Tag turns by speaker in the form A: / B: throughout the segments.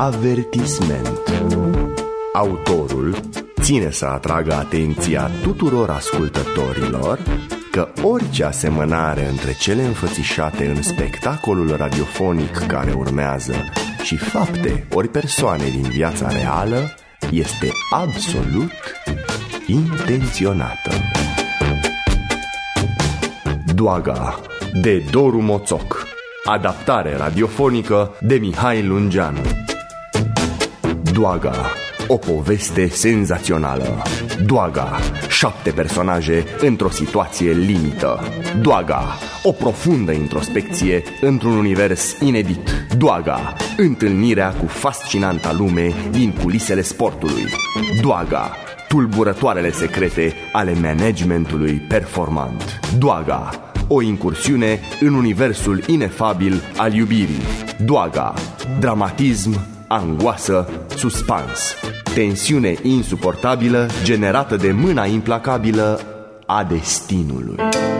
A: Avertisment. Autorul ține să atragă atenția tuturor ascultătorilor că orice asemănare între cele înfățișate în spectacolul radiofonic care urmează și fapte ori persoane din viața reală este absolut intenționată. Doaga, de Doru Moțoc. Adaptare radiofonică de Mihai Lungeanu. Doaga, o poveste senzațională. Doaga, 7 personaje într-o situație limită. Doaga, o profundă introspecție într-un univers inedit. Doaga, întâlnirea cu fascinanta lume din culisele sportului. Doaga, tulburătoarele secrete ale managementului performant. Doaga, o incursiune în universul inefabil al iubirii. Doaga, dramatism, angoasă, suspans, tensiune insuportabilă generată de mâna implacabilă a destinului.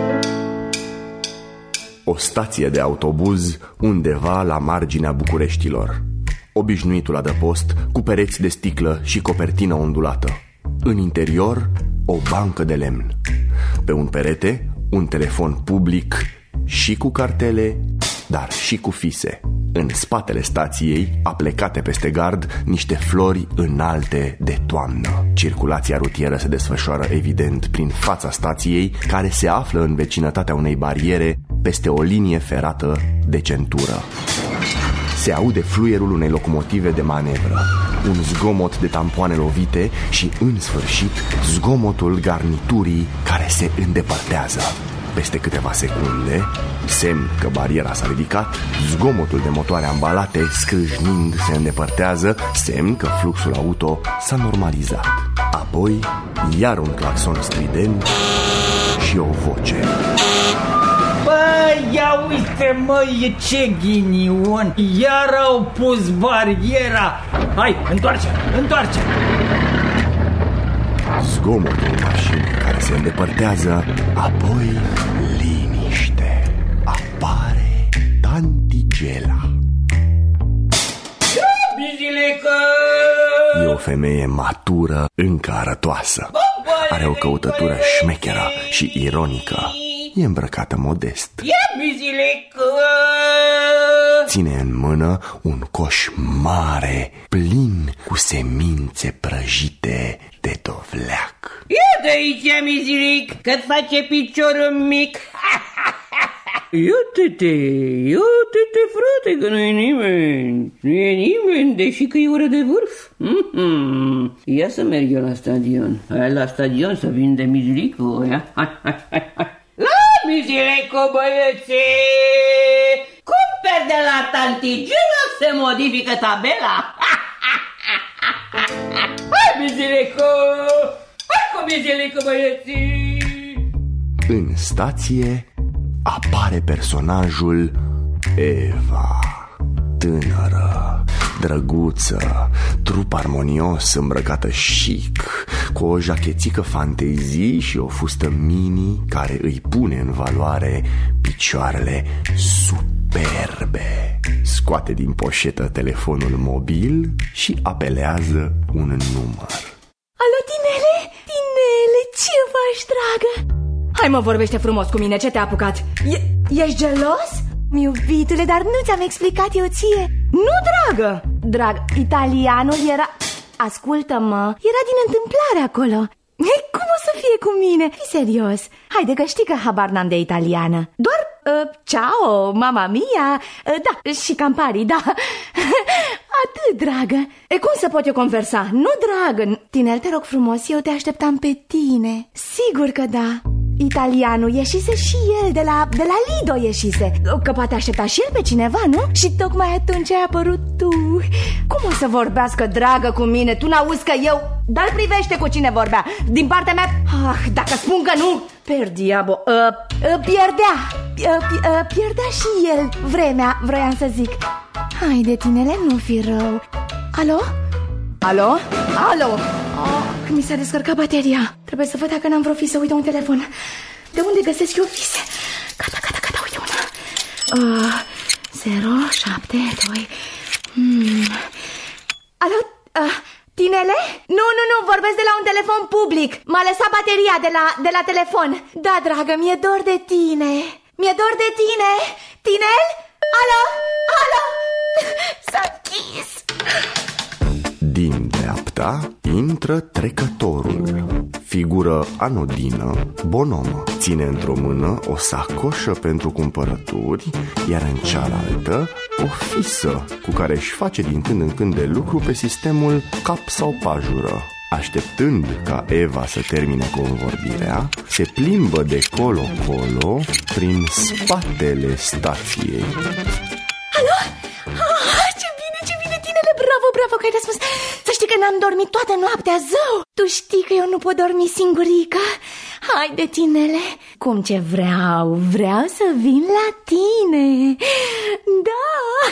A: O stație de autobuz undeva la marginea Bucureștilor. Obișnuitul adăpost cu pereți de sticlă și copertină ondulată. În interior, o bancă de lemn. Pe un perete, un telefon public și cu cartele, dar și cu fise. În spatele stației, aplecate peste gard, niște flori înalte de toamnă. Circulația rutieră se desfășoară evident prin fața stației, care se află în vecinătatea unei bariere peste o linie ferată de centură. Se aude fluierul unei locomotive de manevră, un zgomot de tampoane lovite și, în sfârșit, zgomotul garniturii care se îndepărtează. Peste câteva secunde, semn că bariera s-a ridicat, zgomotul de motoare ambalate scrâșnind se îndepărtează, semn că fluxul auto s-a normalizat. Apoi, iar un claxon strident și o voce.
B: Băi, ia uite, măi, ce ghinion! Iar au pus bariera! Hai, întoarce!
A: Zgomotul mașinii care se îndepărtează, apoi liniște. Apare tanti Gela.
B: Bizilecă!
A: E o femeie matură, încă arătoasă. Are o căutătură șmecheră și ironică. E îmbrăcată modest. Ține în mână un coș mare, plin cu semințe prăjite de dovleac.
B: Ia de aici, mizilic, că face piciorul mic. Iute-te, frate, că nu e nimeni, deși că e oră de vârf. Ia să merg eu la stadion. Hai la stadion să vinde mizilicul. La mizilicul, băieții! Cumperi de la tanti Gela, se modifică tabela. Hai, mizilicul! Hai cu mizilicul, băieții!
A: În stație apare personajul Eva, tânără, drăguță, trup armonios, îmbrăcată chic, cu o jachețică fantezii și o fustă mini care îi pune în valoare picioarele superbe. Scoate din poșetă telefonul mobil și apelează un număr.
C: Alo, Tinele, ce faci, dragă? Hai mă, vorbește frumos cu mine, ce te-a apucat? Ești gelos? Iubitule, dar nu ți-am explicat eu ție. Nu, dragă! Drag, italianul era... Ascultă-mă, era din întâmplare acolo. Cum o să fie cu mine? Fii serios. Haide că știi că habar n-am de italiană. Doar, ciao, mamma mia, da, și Campari, da. Atât, dragă. Cum să pot eu conversa? Nu, dragă. Tinel, te rog frumos, eu te așteptam pe tine. Sigur că da. Italianul ieșise și el, de la Lido ieșise. Că poate aștepta și el pe cineva, nu? Și tocmai atunci ai apărut tu. Cum o să vorbească, dragă, cu mine? Tu n-auzi că eu... Dar privește cu cine vorbea. Din partea mea... dacă spun că nu... Per diabo... Pierdea și el vremea, vroiam să zic. Haide, tinele, nu fi rău. Alo? Mi s-a descărcat bateria. Trebuie să văd dacă n-am vreo fisă. Uite un telefon. De unde găsesc eu fise? Gata, uite una. 072 Alo, Tinele? Nu, vorbesc de la un telefon public. M-a lăsat bateria de la telefon. Da, dragă, mi-e dor de tine. Mi-e dor de tine. Tinel? Alo? S-a închis.
A: Din dreapta intră trecătorul. Figură anodină, bonomă. Ține într-o mână o sacoșă pentru cumpărături, iar în cealaltă o fisă cu care își face din când în când de lucru pe sistemul cap sau pajură. Așteptând ca Eva să termine convorbirea, se plimbă de colo-colo prin spatele stației.
C: Alo? Ce bine, Tinele, bravo că ai răspuns. Să știi că n-am dormit toată noaptea, zău. Tu știi că eu nu pot dormi singurică. Haide, Tinele, cum ce vreau să vin la tine. Da.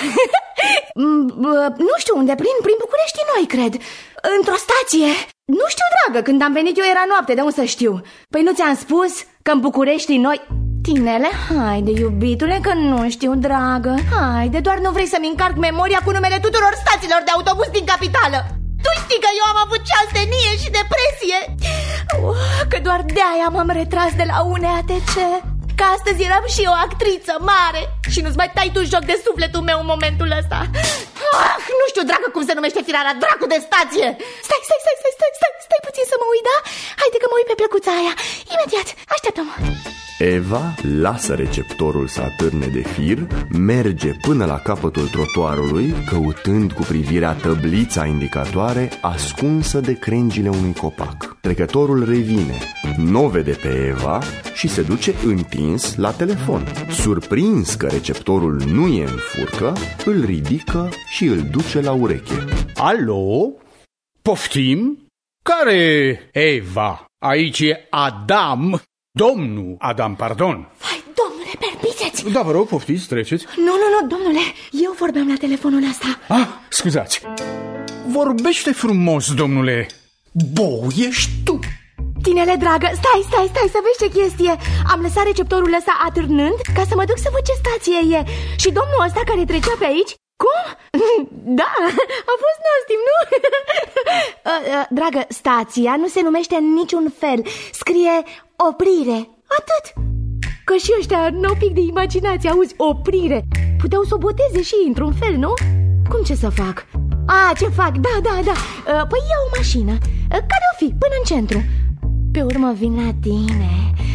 C: Nu știu unde, prin București noi, cred. Într-o stație. Nu știu, dragă, când am venit eu era noapte, de unde să știu? Păi nu ți-am spus că în București noi... Tinele, haide, iubitule, că nu știu, dragă. Haide, doar nu vrei să-mi încarc memoria cu numele tuturor stațiilor de autobuz din capitală. Tu știi că eu am avut ceastenie și depresie. Că doar de-aia m-am retras de la UNEATC. Că astăzi eram și eu actriță mare. Și nu-ți mai tai tu joc de sufletul meu în momentul ăsta. Nu știu, dragă, cum se numește firarea dracu de stație. Stai puțin să mă uit, da? Haide că mă uit pe plăcuța aia. Imediat, așteaptă-mă.
A: Eva lasă receptorul să atârne de fir, merge până la capătul trotuarului, căutând cu privirea tăblița indicatoare ascunsă de crengile unui copac. Trecătorul revine, n-o vede pe Eva și se duce întins la telefon. Surprins că receptorul nu e în furcă, îl ridică și îl duce la ureche.
D: Alo? Poftim? Care Eva? Aici e Adam. Domnul Adam, pardon.
C: Vai, domnule, permiteți?
D: Da, vă rog, poftiți, treceți.
C: Nu, domnule, eu vorbeam la telefonul ăsta.
D: Scuzați. Vorbește frumos, domnule. Bou, ești tu.
C: Tinele, dragă, stai să vezi ce chestie. Am lăsat receptorul ăsta atârnând ca să mă duc să văd ce stație e. Și domnul ăsta care trecea pe aici... Cum? Da, a fost nostim, nu? Dragă, stația nu se numește în niciun fel. Scrie oprire, atât. Că și ăștia n-au pic de imaginație, auzi, oprire. Puteau să o boteze și ei într-un fel, nu? Cum ce să fac? Ce fac? Da. Păi iau o mașină. Care o fi? Până în centru. Pe urmă vin la tine.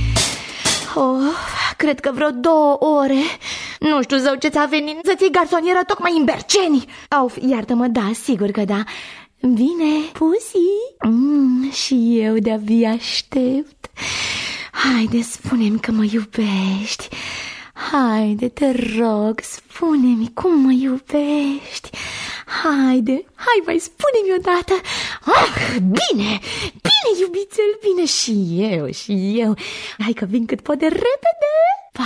C: Cred că vreo 2 ore. Nu știu, zău, ce ți-a venit să ții garsonieră tocmai în Berceni. Iartă-mă, da, sigur că da. Bine, Pusi. Și eu de-abia aștept. Haide, spune-mi că mă iubești. Haide, te rog, spune-mi cum mă iubești. Haide, mai spune-mi odată. Bine, iubițel, bine. Și eu. Hai că vin cât pot de repede. Pa!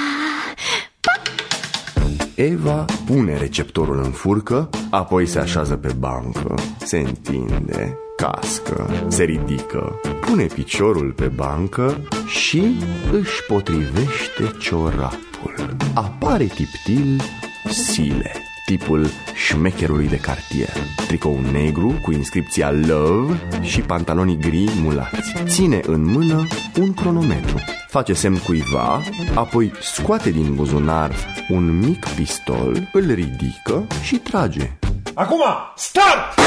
A: Eva pune receptorul în furcă, apoi se așează pe bancă, se întinde, cască, se ridică, pune piciorul pe bancă și își potrivește ciorapul. Apare tiptil Sile, tipul șmecherului de cartier. Tricou negru cu inscripția Love și pantaloni gri mulați. Ține în mână un cronometru. Face semn cuiva, apoi scoate din buzunar un mic pistol, îl ridică și trage.
E: Acum, start!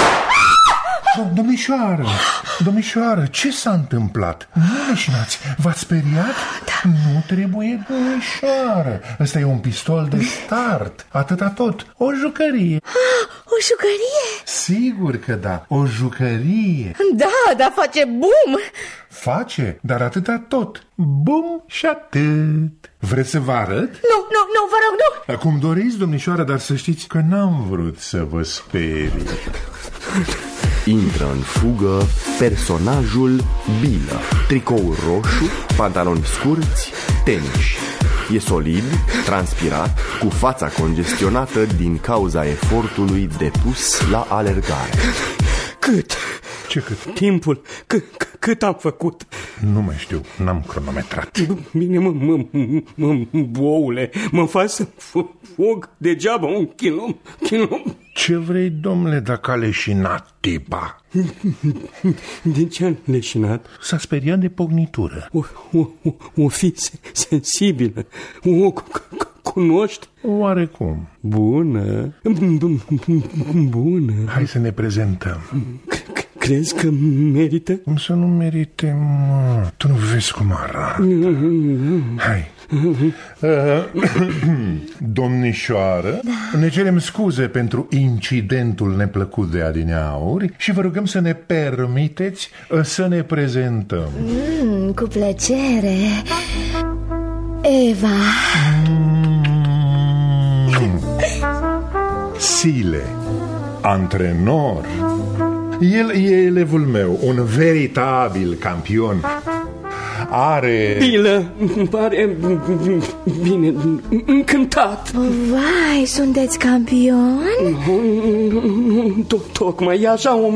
E: Domnișoară, ce s-a întâmplat? Nu leșinați, v-ați speriat? Da. Nu trebuie, domnișoară. Ăsta e un pistol de start, atâta tot, o jucărie.
C: O jucărie?
E: Sigur că da, o jucărie.
C: Da, face bum.
E: Face, dar atâta tot. Bum și atât. Vreți să vă arăt?
C: Nu, vă rog, nu.
E: Acum doriți, domnișoară, dar să știți că n-am vrut să vă sperii.
A: Intră în fugă personajul Bilă. Tricou roșu, pantaloni scurți, tenis. E solid, transpirat, cu fața congestionată din cauza efortului depus la alergare.
D: Cât?
E: Ce cât?
D: Timpul, cât am făcut?
E: Nu mai știu, n-am cronometrat.
D: Bine, boule, mă faci să fug degeaba un kilometru.
E: Ce vrei, domnule, dacă a leșinat tipa?
D: De ce a leșinat?
E: S-a speriat de pocnitură.
D: O fi sensibilă. O cunoști?
E: Oarecum.
D: Bună. Bună.
E: Hai să ne prezentăm.
D: Crezi că merită?
E: Cum să nu merite, mă? Tu nu vezi cum arată. Hai. Domnișoară, ne cerem scuze pentru incidentul neplăcut de adineauri și vă rugăm să ne permiteți să ne prezentăm.
C: Cu plăcere. Eva.
E: Sile, antrenor. El e elevul meu, un veritabil campion. Are...
D: Bilă, îmi pare bine, încântat.
C: Vai, sunteți campion?
D: Tocmai e așa o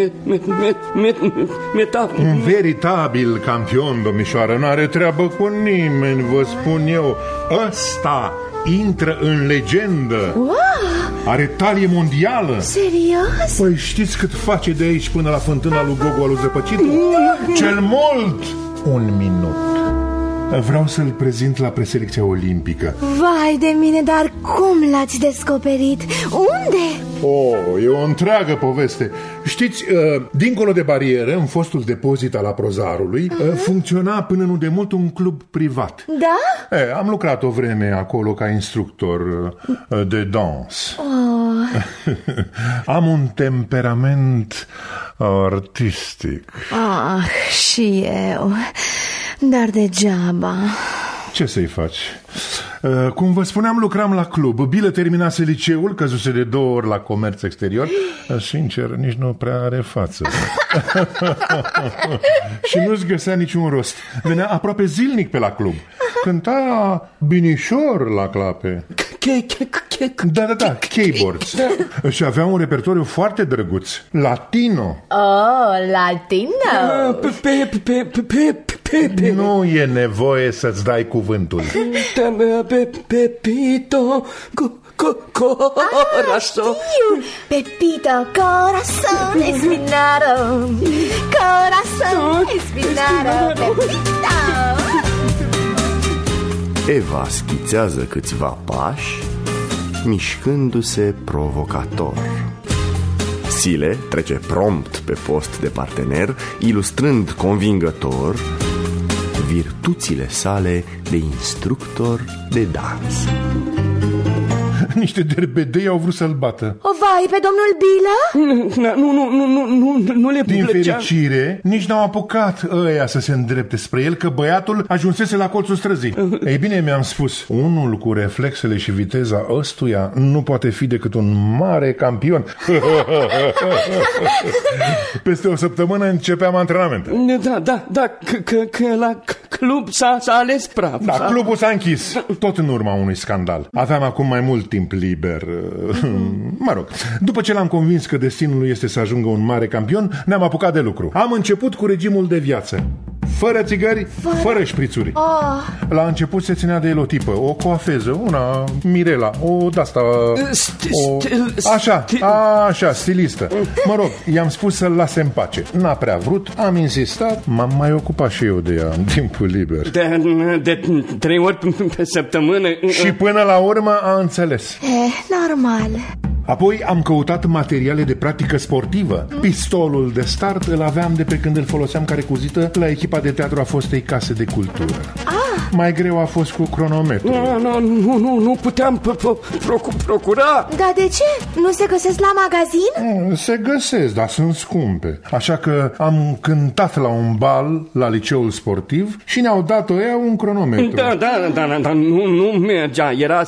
D: metaforă.
E: Un veritabil campion, domnișoară, n-are treabă cu nimeni, vă spun eu. Ăsta intră în legendă.
C: Wow!
E: Are talie mondială.
C: Serios?
E: Păi știți cât face de aici până la fântâna lui Gogo alu Zăpăcitul? Cel mult 1 minut. Vreau să-l prezint la preselecția olimpică.
C: Vai de mine, dar cum l-ați descoperit? Unde?
E: Oh, e o întreagă poveste. Știți, dincolo de barieră, în fostul depozit al Aprozarului, funcționa până nu de mult un club privat.
C: Da?
E: Am lucrat o vreme acolo ca instructor de dans. Am un temperament artistic.
C: Și eu. Dar degeaba.
E: Ce să-i faci? Cum vă spuneam, lucram la club. Bilă terminase liceul, căzuse de 2 ori la comerț exterior. Sincer, nici nu prea are față. Și nu-ți găsea niciun rost. Venea aproape zilnic pe la club. Cânta binișor la clape. Da, keyboards. Și avea un repertoriu foarte drăguț. Latino.
C: Oh, latino.
E: Nu e nevoie să-ți dai cuvântul.
D: Pepito corazón.
C: Pepito corazón espinado. Corazón espinado. Pepito.
A: Eva schițează câțiva pași, mișcându-se provocator. Sile trece prompt pe post de partener, ilustrând convingător virtuțile sale de instructor de dans.
E: Niște derbedei au vrut să-l bată.
C: O, vai, pe domnul Bilă?
D: Nu le
E: Din
D: plăcea.
E: fericire, nici n-au apucat ăia să se îndrepte spre el, că băiatul ajunsese la colțul străzii. Ei bine, mi-am spus, unul cu reflexele și viteza ăstuia nu poate fi decât un mare campion. Peste o săptămână începeam antrenamente.
D: Da, că la club s-a ales praf.
E: Da, clubul s-a închis, tot în urma unui scandal. Aveam acum mai mult timp liber. Mă rog, după ce l-am convins că destinul lui este să ajungă un mare campion, ne-am apucat de lucru. Am început cu regimul de viață. Fără țigări, fără șprițuri. La început se ținea de el o tipă, o coafeză, una Mirela, o de-asta... Așa, stilistă. Mă rog, i-am spus să-l lase în pace. N-a prea vrut, am insistat, m-am mai ocupat și eu de ea în timpul liber.
D: De 3 ori pe săptămână.
E: Și până la urmă a înțeles.
C: Normal.
E: Apoi am căutat materiale de practică sportivă. Pistolul de start îl aveam de pe când îl foloseam ca recuzită la echipa de teatru a fostei case de cultură. Mai greu a fost cu cronometru.
D: Nu puteam procura.
C: Dar de ce? Nu se găsesc la magazin?
E: Se găsesc, dar sunt scumpe. Așa că am cântat la un bal la liceul sportiv și ne-au dat ăia un cronometru.
D: Da, nu mergea, era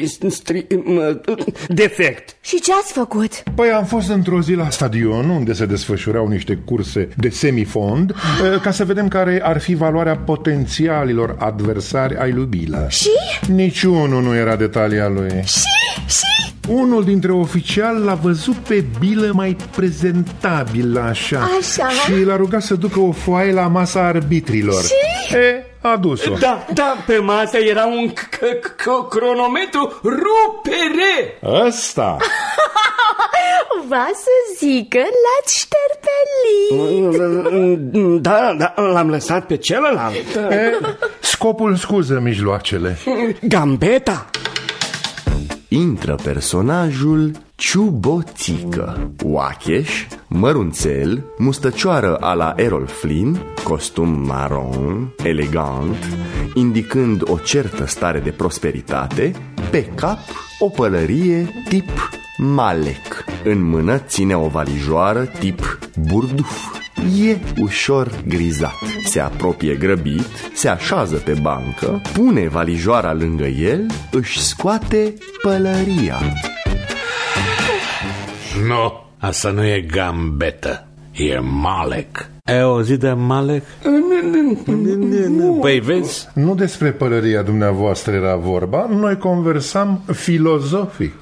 D: defect.
C: Și ce ați făcut?
E: Păi am fost într-o zi la stadion unde se desfășurau niște curse de semifond ca să vedem care ar fi valoarea potențialilor adversari ai lui Bilă.
C: Și?
E: Niciunul nu era de talia lui.
C: Și?
E: Unul dintre oficiali l-a văzut pe Bilă mai prezentabil așa. Și l-a rugat să ducă o foaie la masa arbitrilor.
C: Și?
E: A dus-o.
D: Da, pe masă era un cronometru rupere.
E: Ăsta
C: cumva să zică l-ați șterpelit.
D: Da, l-am lăsat pe celălalt.
E: Scopul scuză mijloacele.
D: Gambeta.
A: Intră personajul Ciuboțică, oacheș, mărunțel, mustăcioară a la Errol Flynn, costum maron, elegant, indicând o certă stare de prosperitate, pe cap o pălărie tip Malek, în mână ține o valijoară tip burduf. E ușor grizat. Se apropie grăbit, se așează pe bancă, pune valijoara lângă el, își scoate pălăria.
F: Nu, asta nu e gambetă, e Malek. Ai auzit de Malek? Nu. Păi vezi?
E: Nu despre pălăria dumneavoastră era vorba, noi conversam filozofic.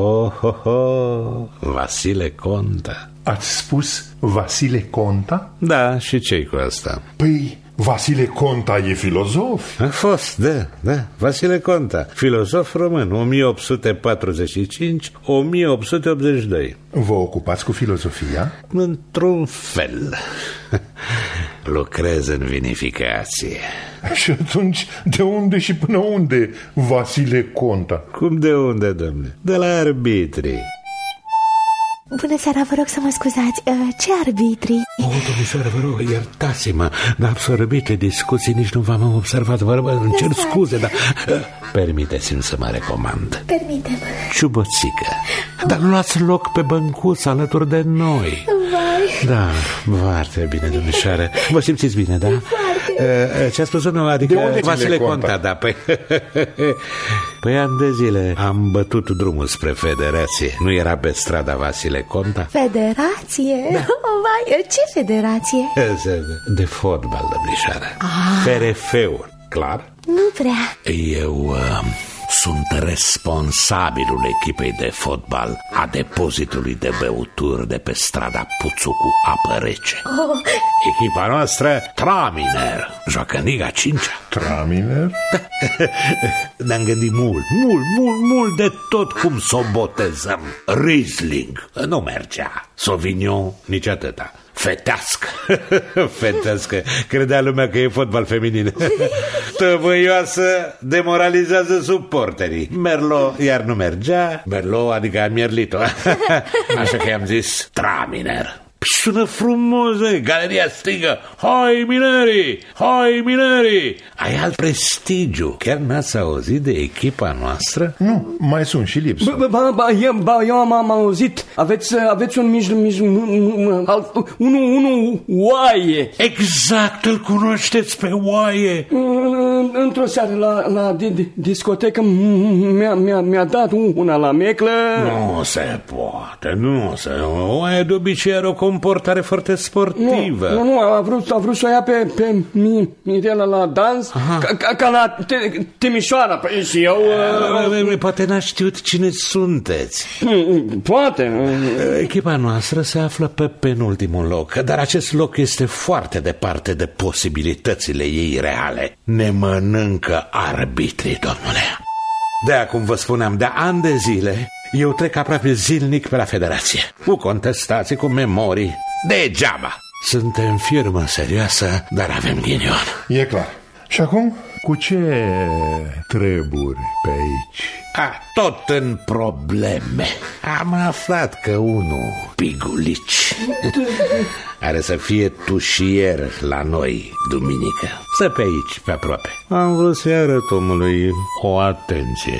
F: Vasile Conta.
E: Ați spus Vasile Conta?
F: Da, și ce-i cu asta?
E: Păi, Vasile Conta e filozof.
F: A fost, da, Vasile Conta, filozof român, 1845-1882.
E: Vă ocupați cu filozofia?
F: Într-un fel. Lucrez în vinificație.
E: Și atunci, de unde și până unde Vasile Conta?
F: Cum de unde, domnule? De la arbitrii.
C: Bună seara, vă rog să mă scuzați. Ce arbitri?
F: Domnișoară, vă rog, iertați-mă, dar absorbite discuții, nici nu v-am observat. Vă rog, îmi cer scuze, dar permiteți-mi să mă recomand.
C: Permite-mă.
F: Ciuboțică. Dar luați loc pe băncuță alături de noi.
C: Vai.
F: Da, foarte bine, domnișoară. Vă simțiți bine, da? Ce a spus nu, adică Vasile Conta, da, păi ani de zile am bătut drumul spre Federație. Nu era pe strada Vasile Conta?
C: Federație? Da. Vai, ce federație?
F: De fotbal, domnișoară. FRF-ul, clar?
C: Nu prea.
F: Eu sunt responsabilul echipei de fotbal a depozitului de băuturi de pe strada Puțu cu apă rece. Echipa noastră, Traminer, joacă în Liga 5-a.
E: Traminer?
F: Ne-am gândit mult de tot cum s-o botezăm. Riesling, nu mergea. Sauvignon, nici atâta. Fetească. Credea lumea că e fotbal feminin. Tăvăioasă, demoralizează suporterii. Merlot iar nu mergea. Merlot, adică am mierlit-o. Așa că i-am zis Traminer. Sună frumos, galeria strigă: hai minerii! Ai alt prestigiu. Chiar n-ați auzit de echipa noastră?
E: Nu, mai sunt și lipsă.
D: Eu am auzit. Aveți unul oaie.
F: Exact, îl cunoașteți pe oaie.
D: Într-o seară la discotecă mi-a dat una la meclă.
F: Nu se poate, oaie de obicei are o comportare foarte sportivă.
D: Nu, a vrut să o ia pe Mirela la dans, ca la Timișoara. Păi și eu...
F: Poate n-a știut cine sunteți.
D: Poate.
F: Echipa noastră se află pe penultimul loc, dar acest loc este foarte departe de posibilitățile ei reale. Ne mănâncă arbitrii, domnule. De-aia, cum vă spuneam, de ani de zile eu trec aproape zilnic pe la Federație, cu contestații, cu memorii. Degeaba. Suntem firmă serioasă, dar avem ghinion.
E: E clar. Și acum, cu ce treburi pe aici?
F: Tot în probleme. Am aflat că unul, Pigulici, are să fie tușier la noi duminică. Să pe aici, pe aproape. Am vrut să-i arăt omului o atenție.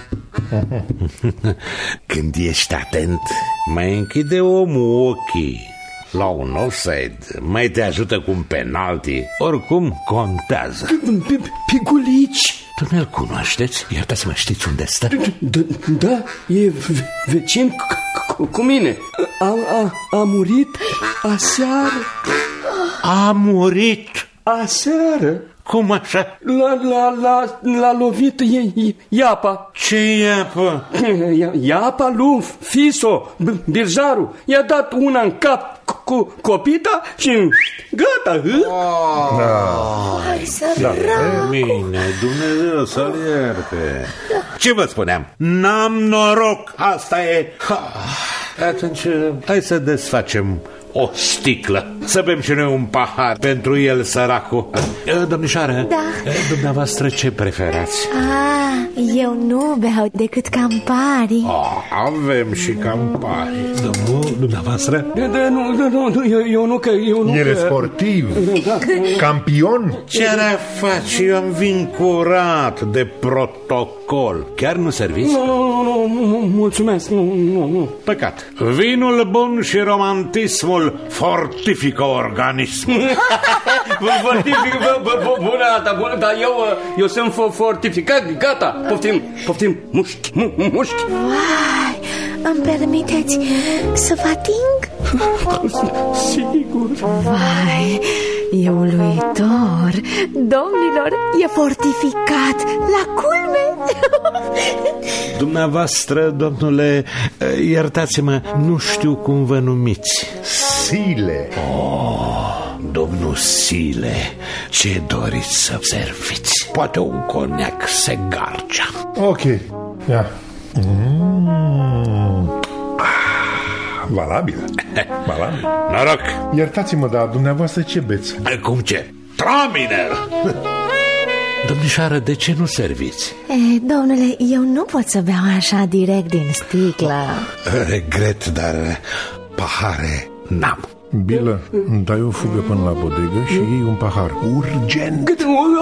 F: Când ești atent, mai închide omul ochii la un offside, mai te ajută cu un penalti. Oricum contează.
D: Pigulici.
F: Tu nu-l cunoașteți? Iertați-mă, știți unde stă?
D: Da, e vecin cu mine. A murit aseară.
F: A murit?
D: Aseară?
F: Cum așa?
D: L-a lovit iapa.
F: Ce iapă?
D: Iapa lui Fiso, Birjaru. I-a dat una în cap cu copita și gata.
C: Hai să
F: Bine, Dumnezeu să-l ierte. Ce vă spuneam? N-am noroc, asta e. Atunci, hai să desfacem o sticlă, să bem și noi un pahar pentru el, săracul. Domnișoară,
C: Da.
F: Dumneavoastră ce preferați?
C: Eu nu beau decât Campari.
F: Avem și Campari. Domnul, dumneavoastră?
D: Eu nu, că eu nu.
E: El e sportiv, campion.
F: Ce ar face? Eu am vin curat de protocol. Chiar nu serviți?
D: Nu, mulțumesc, nu.
F: Păcat. Vinul bun și romantismul fortifică organismul.
D: Bună, dar eu sunt fortificat, gata. Poftim, mușchi.
C: Vai, îmi permiteți să vă ating?
D: Sigur.
C: Vai, e uluitor. Domnilor, e fortificat la culme.
F: Dumneavoastră, domnule, iertați-mă, nu știu cum vă numiți.
E: Sile.
F: Domnul Sile, ce doriți să serviți? Poate un coniac Segarcea.
E: Ok, ia. Valabil.
F: Noroc.
E: Iertați-mă, dar dumneavoastră ce beți?
F: Cum ce? Traminer. Domnișoară, de ce nu serviți?
C: Domnule, eu nu pot să beau așa direct din sticlă.
F: Regret, dar pahare n-am.
E: Bilă, îmi dai o fugă până la bodegă și iei un pahar. Urgent!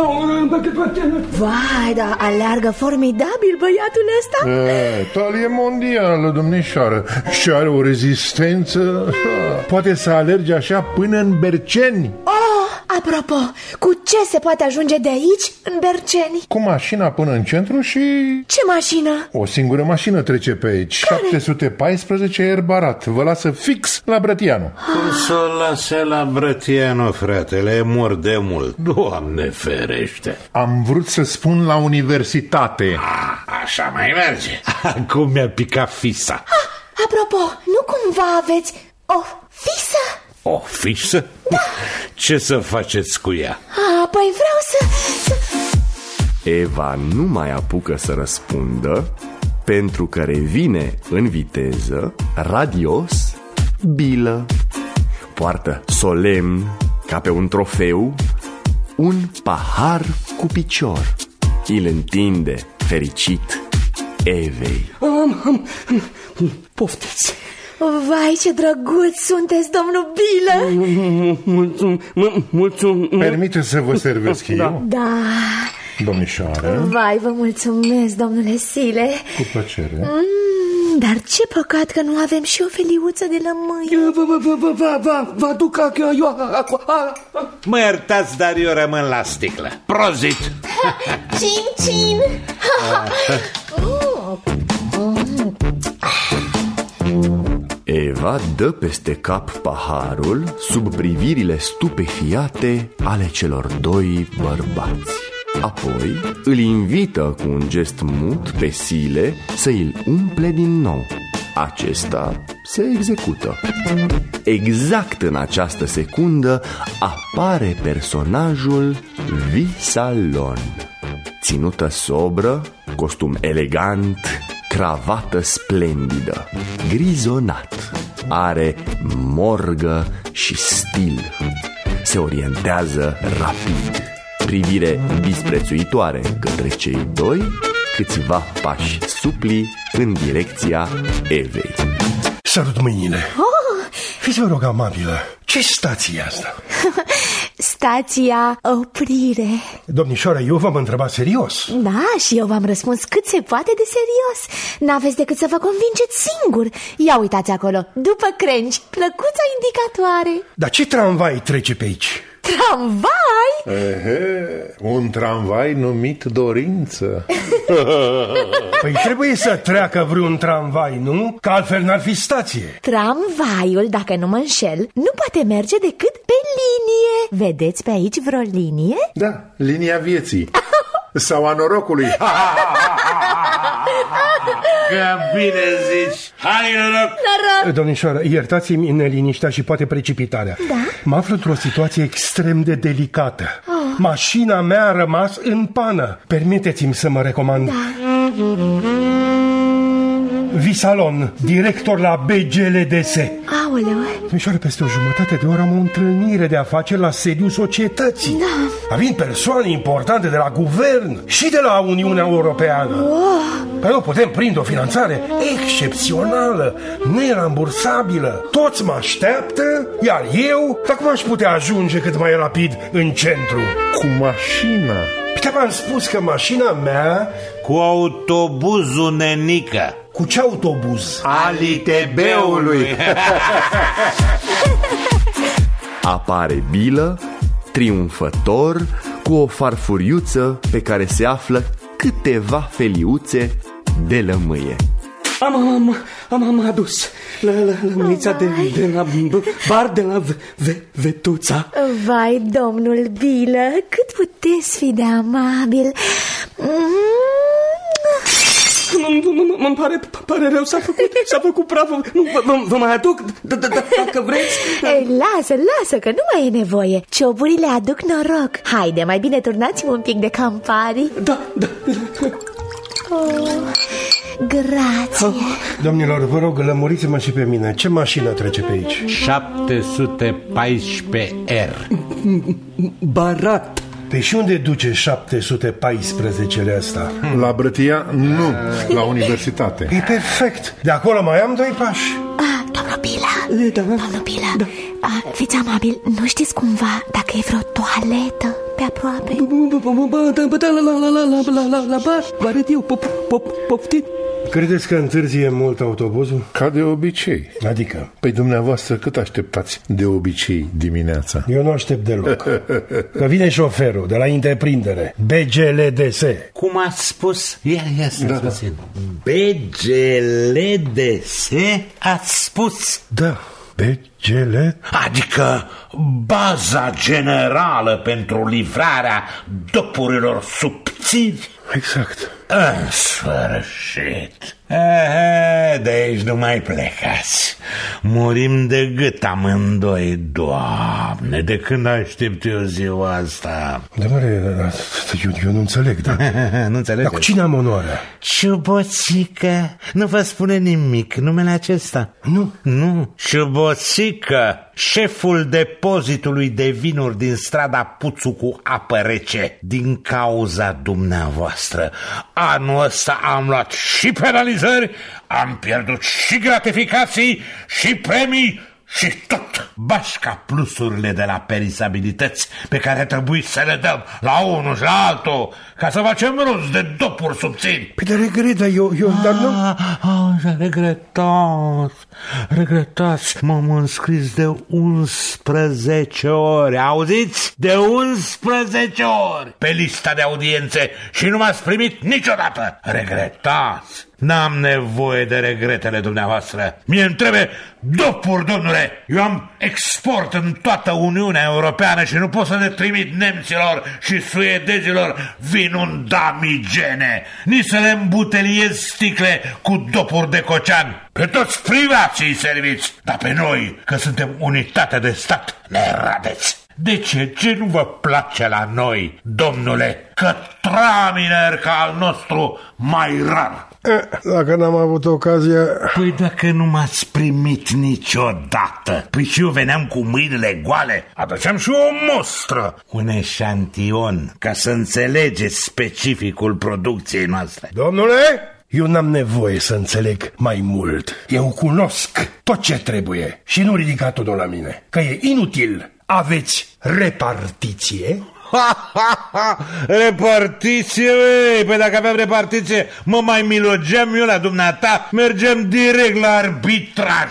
C: Vai, dar aleargă formidabil băiatul ăsta.
E: Talie mondială, domnișoară, și are o rezistență. Poate să alerge așa până în Berceni.
C: Apropo, cu ce se poate ajunge de aici în Berceni?
E: Cu mașina până în centru și...
C: Ce mașină?
E: O singură mașină trece pe aici.
C: Care?
E: 714 Erbarat. Vă lasă fix la Brătianu.
F: Cum să o lase la Brătianu, fratele? E mor de mult. Doamne ferește.
E: Am vrut să spun la universitate.
F: Așa mai merge. Acum mi-a picat fisa.
C: Apropo, nu cumva aveți o fisă?
F: O fisă? Da. Ce să faceți cu ea?
C: Păi vreau să...
A: Eva nu mai apucă să răspundă, pentru că revine în viteză, radios, Bilă. Poartă solemn, ca pe un trofeu, un pahar cu picior. Îl întinde, fericit, Evei.
D: Poftiți.
C: Vai, ce drăguț sunteți, domnul Bilă.
D: Mulțumim.
E: Permite să vă servesc eu?
C: Da.
E: Domnișoară.
C: Vai, vă mulțumesc, domnule Sile.
E: Cu plăcere.
C: Dar ce păcat că nu avem și o feliuță de lămâie.
D: Vă aduc eu.
F: Mă iertați, dar eu rămân la sticlă. Prozit!
C: Cin.
A: Eva dă peste cap paharul sub privirile stupefiate ale celor doi bărbați. Apoi îl invită cu un gest mut pe Sile să îl umple din nou. Acesta se execută. Exact în această secundă apare personajul Visalon. Ținută sobră, costum elegant, cravată splendidă, grizonat. Are morgă și stil. Se orientează rapid, privire disprețuitoare către cei doi, câțiva pași supli în direcția Evei.
G: Sărut mâinile. Fiți, vă rog, amabilă, ce stație e asta?
C: Stația oprire.
G: Domnișoara, eu v-am întrebat serios.
C: Da, și eu v-am răspuns cât se poate de serios. N-aveți decât să vă convingeți singur. Ia uitați acolo, după crengi, plăcuța indicatoare.
G: Dar ce tramvai trece pe aici?
C: Tramvai?
E: Un tramvai numit Dorință.
G: Păi trebuie să treacă vreun tramvai, nu? Că altfel n-ar fi stație.
C: Tramvaiul, dacă nu mă înșel, nu poate merge decât pe linie. Vedeți pe aici vreo linie?
E: Da, linia vieții. Sau a norocului.
F: Că bine zici. Hai, noroc!
G: Domnișoară, iertați-mi neliniștea și poate precipitarea.
C: Da?
G: Mă aflu într-o situație extrem de delicată. Mașina mea a rămas în pană. Permiteți-mi să mă recomand.
C: Da.
G: Visalon, director la BGLDS.
C: Aoleu.
G: Mișoare, peste o jumătate de oră am o întâlnire de afaceri la sediul societății.
C: Da.
G: Vin persoane importante de la guvern și de la Uniunea Europeană. Păi nu putem prinde o finanțare excepțională, nerambursabilă. Toți mă așteaptă, iar eu, dar cum aș putea ajunge cât mai rapid în centru?
E: Cu mașina.
G: Păi v-am spus că mașina mea...
F: Cu autobuzul, nenică.
G: Cu ce autobuz?
F: Al ITB-ului.
A: Apare Bilă, triumfător, cu o farfuriuță pe care se află câteva feliuțe de lămâie.
D: Am adus lămâița de la bar de la Vetuța.
C: Vai, domnul Bilă, cât puteți fi de amabil.
D: Mă pare rău, s-a făcut praf. Vă mai aduc, dacă vreți.
C: Ei, lasă, că nu mai e nevoie. Cioburile aduc noroc. Haide, mai bine turnați-mă un pic de Campari.
D: Da.
C: Grație.
G: Domnilor, vă rog, lămuriți-mă și pe mine. Ce mașină trece pe aici?
F: 714R.
G: Barat. Pe și unde duce 714-le asta?
E: La Brătia? Nu, la universitate.
G: E perfect. De acolo mai am 2 pași.
C: Domnul Bilă, fiți amabil, nu știți cumva dacă e vreo toaletă pe aproape?
D: La bar, vă arăt eu, poftit.
G: Credeți că întârzie mult autobuzul?
E: Ca de obicei.
G: Adică?
E: Păi dumneavoastră cât așteptați de obicei dimineața?
G: Eu nu aștept deloc. Că vine șoferul de la întreprindere BGLDS.
F: Cum ați spus? Ia puțin. BGLDS ați spus?
G: Da, BGL.
F: Adică baza generală pentru livrarea dopurilor subțiri.
G: Exact.
F: În sfârșit. De aici nu mai plecați. Murim de gât amândoi, Doamne. De când aștept eu ziua asta?
G: Eu nu înțeleg, da.
F: Nu înțeleg.
G: Dar cu cine am onoarea?
F: Ciuboțică. Nu vă spune nimic numele acesta? Nu. Ciuboțică, șeful depozitului de vinuri din strada Puțu cu apă rece. Din cauza dumneavoastră, anul ăsta am luat și penalizări, am pierdut și gratificații și premii și tot bașca plusurile de la perisabilități pe care trebuie să le dăm la unul și la altul ca să facem rost de dopuri subțiri.
G: Păi de regret, dar eu dar nu...
F: Regretați, m-am înscris de 11 ori, auziți? De 11 ori pe lista de audiențe și nu m-ați primit niciodată. Regretați. N-am nevoie de regretele dumneavoastră. Mie-mi trebuie dopuri, domnule. Eu am export în toată Uniunea Europeană și nu pot să le trimit nemților și suedezilor vinul Damigene, nici să le îmbuteliez sticle cu dopuri de cocean. Pe toți privații serviți, dar pe noi, că suntem unitate de stat, ne radeți. De ce? Ce nu vă place la noi, domnule? Că traminer ca al nostru mai rar.
G: Dacă n-am avut ocazia...
F: Păi dacă nu m-ați primit niciodată, păi și eu veneam cu mâinile goale, aduceam și o mostră, un eșantion, ca să înțelegeți specificul producției noastre.
G: Domnule, eu n-am nevoie să înțeleg mai mult. Eu cunosc tot ce trebuie și nu ridica totul la mine, că e inutil. Aveți repartiție?
F: Repartiție, băi? Păi dacă aveam repartiție, mă mai milogeam eu la dumneata, mergem direct la arbitraj.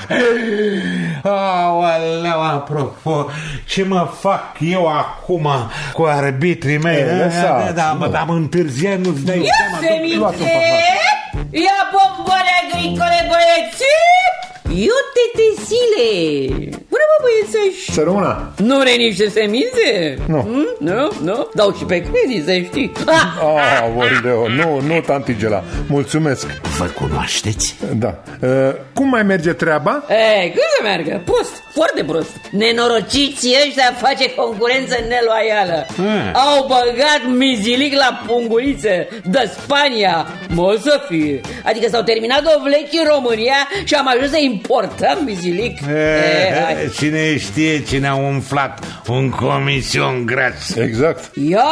F: Aoleu, apropo, ce mă fac eu acum cu arbitrii mei? Da, am întârziat, nu-ți dai
B: seama. Ia semințe, ia bombone agricole, băieți, iute tesile. Bună, băiețași?
E: Să rămână.
B: Nu vrei niște semințe?
E: Nu.
B: Nu? Dau și pe credit, să știi.
E: Aoleu, nu, tanti Gela, mulțumesc.
F: Vă cunoașteți?
E: Da. Cum mai merge treaba?
B: Cum să meargă? Prost, foarte prost. Nenorociții ăștia face concurență neloială. Au băgat mizilic la punguliță de Spania. Mă să fie. Adică s-au terminat dovlechi în România și am ajuns să importăm mizilic.
F: Cine știe cine a umflat un comision gras.
E: Exact.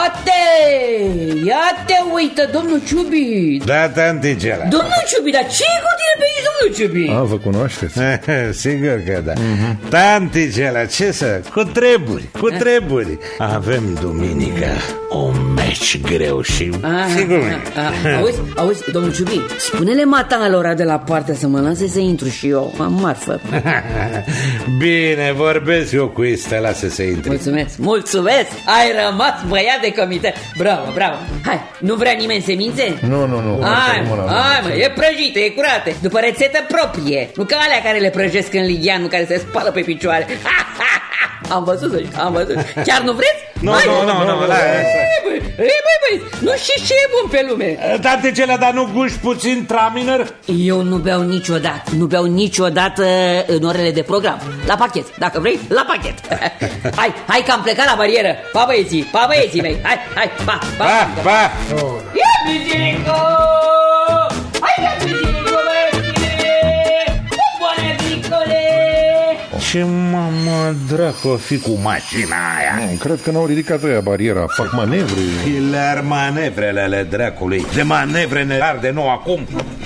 B: Ia te uită, domnul Ciubi.
F: Da, tanti Gela.
B: Domnul Ciubi, dar ce e cu tine pe aici, domnul Ciubi?
E: Vă cunoașteți?
F: Sigur că da. Tanti Gela, ce să? Cu treburi. Avem duminică un meci greu și sigur.
B: Auzi, domnul Ciubi, spune-le matanelor de la partea să mă lase să intru și eu. Am marfă.
F: Bine, vorbesc eu cu ei, să lase să intri.
B: Mulțumesc. Ai rămas băiat de comitet. Bravo. Hai, nu vrea nimeni semințe?
E: Nu.
B: Hai, mă, e prăjită, e curată, după rețetă proprie. Nu ca alea care le prăjesc în Ligianu, care se spală pe picioare. Am văzut. Chiar nu vreți?
F: Nu,
B: Băi, nu știi ce e bun pe lume.
F: Tante Gela, dar nu guși puțin traminer?
B: Eu nu beau niciodată în orele de program. La pachet, dacă vrei, la pachet. Hai că am plecat la barieră. Pa băieții mei. Hai, pa. Ia Bizilico! Hai, Bizilico, băieții! Boane, Bicole!
F: Ce mamă dracu o fi cu mașina aia?
E: Cred că n-au ridicat ăia bariera. Fac manevre.
F: Filer manevrele ale dracului. De manevre ne arde nou acum.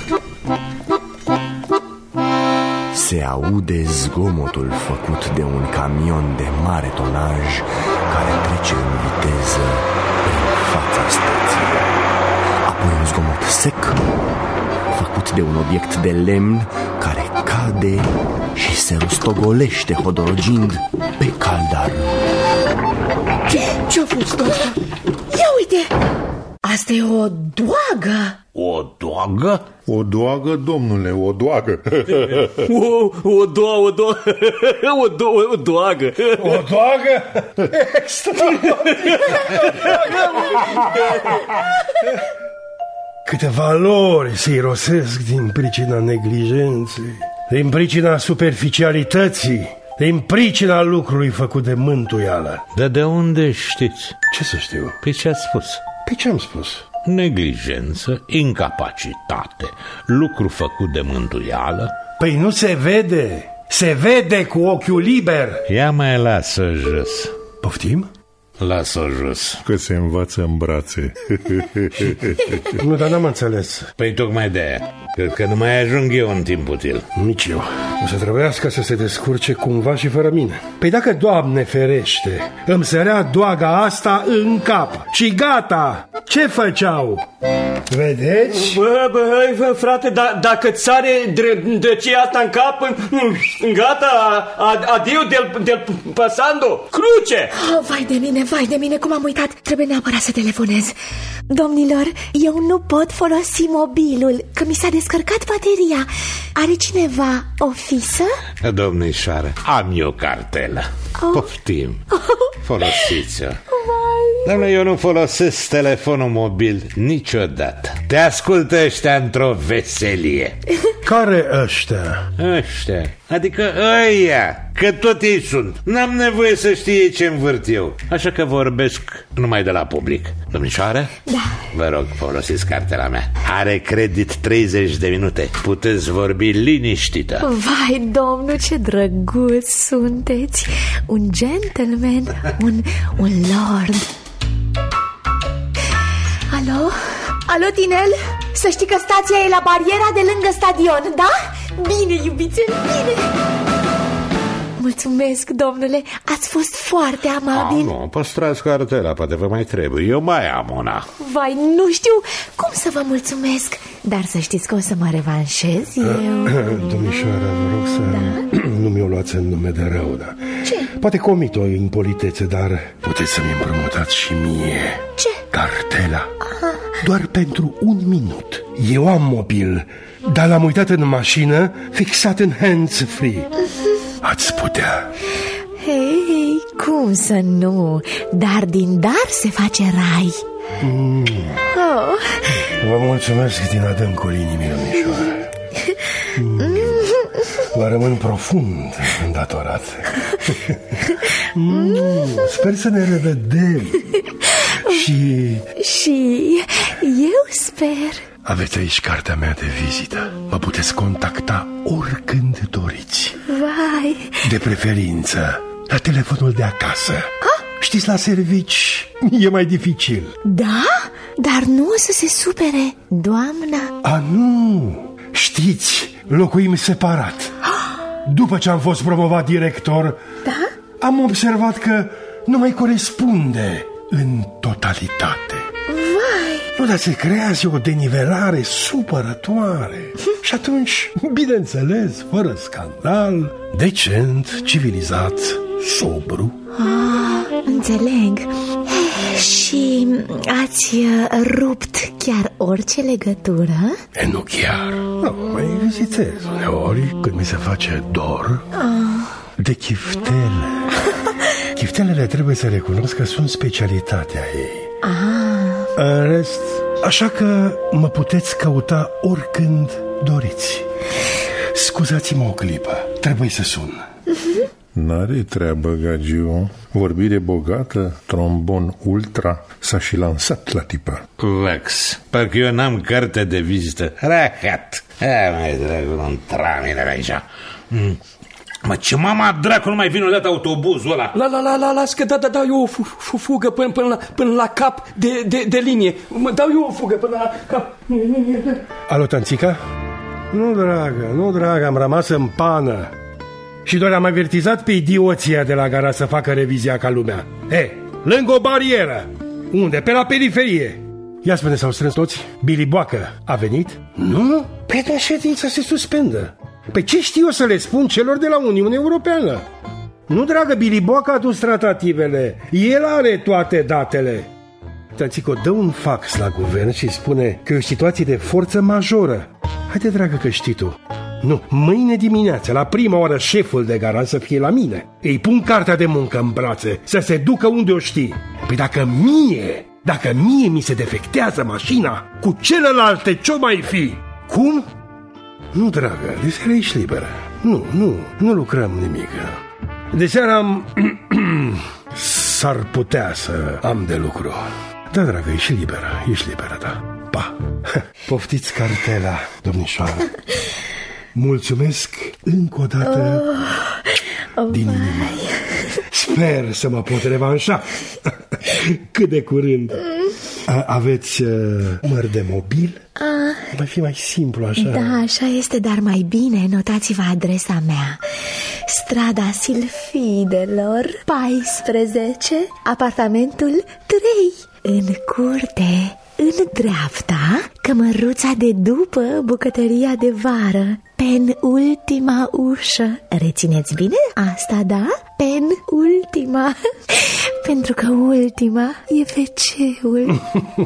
A: Se aude zgomotul făcut de un camion de mare tonaj care trece în viteză prin fața stației. Apoi un zgomot sec făcut de un obiect de lemn care cade și se rostogolește hodorogind pe caldarul.
C: Ce-a fost asta? Ia uite! Asta e o doagă!
F: O doagă?
E: O doagă, domnule, o doagă.
D: O doagă.
G: O doagă? Câte valori se irosesc din pricina neglijenței, din pricina superficialității, din pricina lucrului făcut de mântuială.
F: Dar de unde știți?
G: Ce să știu?
F: Păi ce ați spus?
G: Pe ce am spus?
F: Neglijență, incapacitate, lucru făcut de mântuială.
G: Păi nu se vede. Se vede cu ochiul liber.
F: Ia mai lasă jos.
G: Poftim?
F: Lasă jos.
E: Că se învață în brațe.
G: Nu, dar n-am înțeles.
F: Păi tocmai de-aia. Cred că nu mai ajung eu în timp util.
G: Nici eu. O să trebuiască să se descurce cumva și fără mine. Păi dacă, Doamne ferește, îmi sărea doaga asta în cap și gata, ce făceau? Vedeți?
D: Bă, frate, dacă ți sare drăcia asta în cap, gata, adio del pasando, cruce!
C: Vai de mine, cum am uitat. Trebuie neapărat să telefonez. Domnilor, eu nu pot folosi mobilul, că mi s-a descărcat bateria. Are cineva o fisă?
F: Domnișoară, am eu cartelă. Poftim, folosiți-o. Doamne, eu nu folosesc telefonul mobil niciodată. Te ascultă ăștia într-o veselie.
G: Care ăștia?
F: Ăștia, adică ăia, că tot ei sunt. N-am nevoie să știe ce învârt eu. Așa că vorbesc numai de la public. Domnișoară?
C: Da.
F: Vă rog, folosiți cartela mea. Are credit 30 de minute. Puteți vorbi liniștită.
C: Vai, domnul, ce drăguț sunteți. Un gentleman, un lord. Alo, Tinel? Să știi că stația e la bariera de lângă stadion, da? Bine, iubițe, bine. Mulțumesc, domnule, ați fost foarte amabil.
F: Nu, păstrați cartela, poate vă mai trebuie. Eu mai am una.
C: Vai, nu știu cum să vă mulțumesc, dar să știți că o să mă revanșez eu.
G: Domnișoară, vă rog să nu mi-o luați în nume de rău, da?
C: Ce?
G: Poate comit o impolitețe, dar puteți să-mi împrumutați și mie.
C: Ce?
G: Cartela. Doar pentru 1 minut. Eu am mobil, dar l-am uitat în mașină, fixat în hands-free. Ați putea.
C: Hei, cum să nu? Dar din dar se face rai.
G: Vă mulțumesc din adâncul inimii, domnișoară. Vă rămân profund îndatorat. Sper să ne revedem. Și
C: eu sper.
G: aveți aici cartea mea de vizită. Mă puteți contacta oricând doriți.
C: Vai.
G: De preferință la telefonul de acasă. Știți, la servici e mai dificil.
C: Da? Dar nu o să se supere doamna?
G: Nu, știți, locuim separat. După ce am fost promovat director, am observat că nu mai corespunde în totalitate.
C: Vai.
G: Nu, dar se creează o denivelare supărătoare. Și atunci, bineînțeles, fără scandal, decent, civilizat, sobru.
C: Înțeleg. Și ați rupt chiar orice legătură?
G: Nu chiar. Mai vizitez uneori când mi se face dor de chiftele. Chiftelele, trebuie să recunosc că sunt specialitatea ei. În rest, așa că mă puteți căuta oricând doriți. Scuzați-mă o clipă, trebuie să sun.
E: N-are treabă, Gagiu. Vorbire bogată, trombon ultra. S-a și lansat la tipă.
F: Vax, parcă eu n-am carte de vizită. Rahat. Mai dragul, nu-mi tramine aici. Mă, ce mama dracu, nu mai vine odată autobuzul ăla?
D: Las că da, eu o fugă până la cap de linie. Mă dau eu o fugă până la cap.
G: Alo, tanțica? Nu, dragă, am rămas în pană. Și doar am avertizat pe idioția de la gara să facă revizia ca lumea. Lângă o barieră. Unde? Pe la periferie. Ia spune, s-au strâns toți? Billy Boacă a venit? Nu? Păi de ședința se suspendă. Păi ce știu eu să le spun celor de la Uniunea Europeană? Nu, dragă, Billy Boacă a adus tratativele. El are toate datele. Tățico, dă un fax la guvern și spune că e o situație de forță majoră. Haide, dragă, că știi tu. Nu, mâine dimineață, la prima oră, șeful de garaj să fie la mine. Îi pun cartea de muncă în brațe, să se ducă unde o știi. Păi dacă mie mi se defectează mașina, cu celelalte ce-o mai fi? Cum? Nu, dragă, de seara ești liberă. Nu lucrăm nimic. De seara am... s-ar putea să am de lucru. Da, dragă, ești liberă, da. Pa. Poftiți cartela, domnișoară. Mulțumesc încă o dată din inimă. Sper să mă pot revanșa cât de curând. Aveți măr de mobil? Va fi mai simplu așa.
C: Da, așa este, dar mai bine notați-vă adresa mea. Strada Silfidelor 14, apartamentul 3, în curte. În dreapta, cămăruța de după bucătăria de vară. Penultima ușă. Rețineți bine asta, da? Penultima. Pentru că ultima e WC-ul.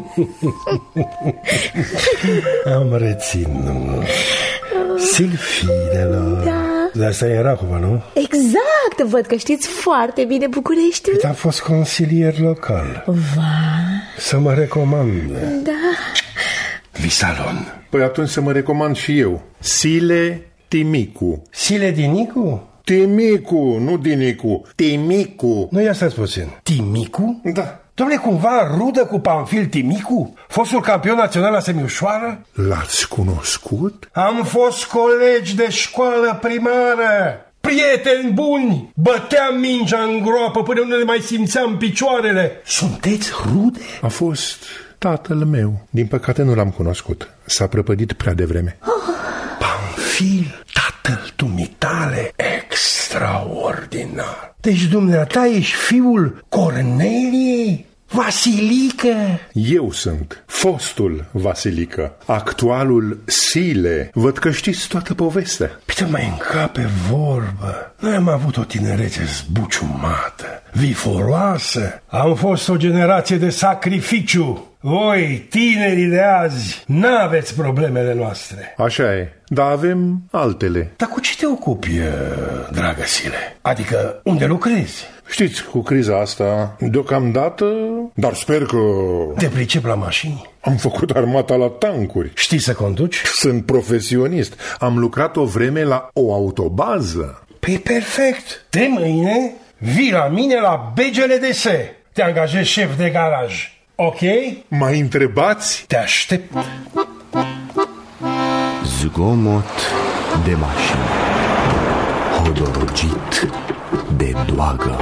G: Am reținut. Silfidelor.
C: Da.
G: Dar asta e în Rahova, nu?
C: Exact, văd că știți foarte bine Bucureștiul.
G: Am fost consilier local. Să mă recomand.
C: Da.
G: Visalon.
E: Păi atunci să mă recomand și eu. Sile Timicu.
G: Sile Dinicu?
E: Timicu, nu Dinicu. Timicu.
G: Nu, ia stați puțin. Timicu?
E: Da.
G: Dom'le, cumva rudă cu Pamfil Timicu? Fostul campion național la semiușoară?
E: L-ați cunoscut?
G: Am fost colegi de școală primară. Prieteni buni. Băteam mingea în groapă până nu ne mai simțeam picioarele. Sunteți rude?
E: A fost tatăl meu. Din păcate nu l-am cunoscut. S-a prăpădit prea devreme.
G: Pamfil, tatăl dumitale. Extraordinar. Deci dumneata ești fiul Corneliei? Vasilică?
E: Eu sunt fostul Vasilică, actualul Sile, văd că știți toată povestea.
G: Păi mai încape vorbă. Noi am avut o tinerețe zbuciumată, viforoasă. Am fost o generație de sacrificiu. Voi, tinerii de azi, n-aveți problemele noastre.
E: Așa e, dar avem altele.
G: Dar cu ce te ocupi, dragă Sile? Adică, unde lucrezi?
E: Știți, cu criza asta, deocamdată, dar sper că...
G: Te pricep la mașini?
E: Am făcut armata la tancuri.
G: Știi să conduci?
E: Sunt profesionist. Am lucrat o vreme la o autobază.
G: Păi perfect. De mâine vii la mine la BGLDS. Te angajezi șef de garaj. Ok?
E: Mai întrebați?
G: Te aștept.
A: Zgomot de mașină, hodorogit de doagă.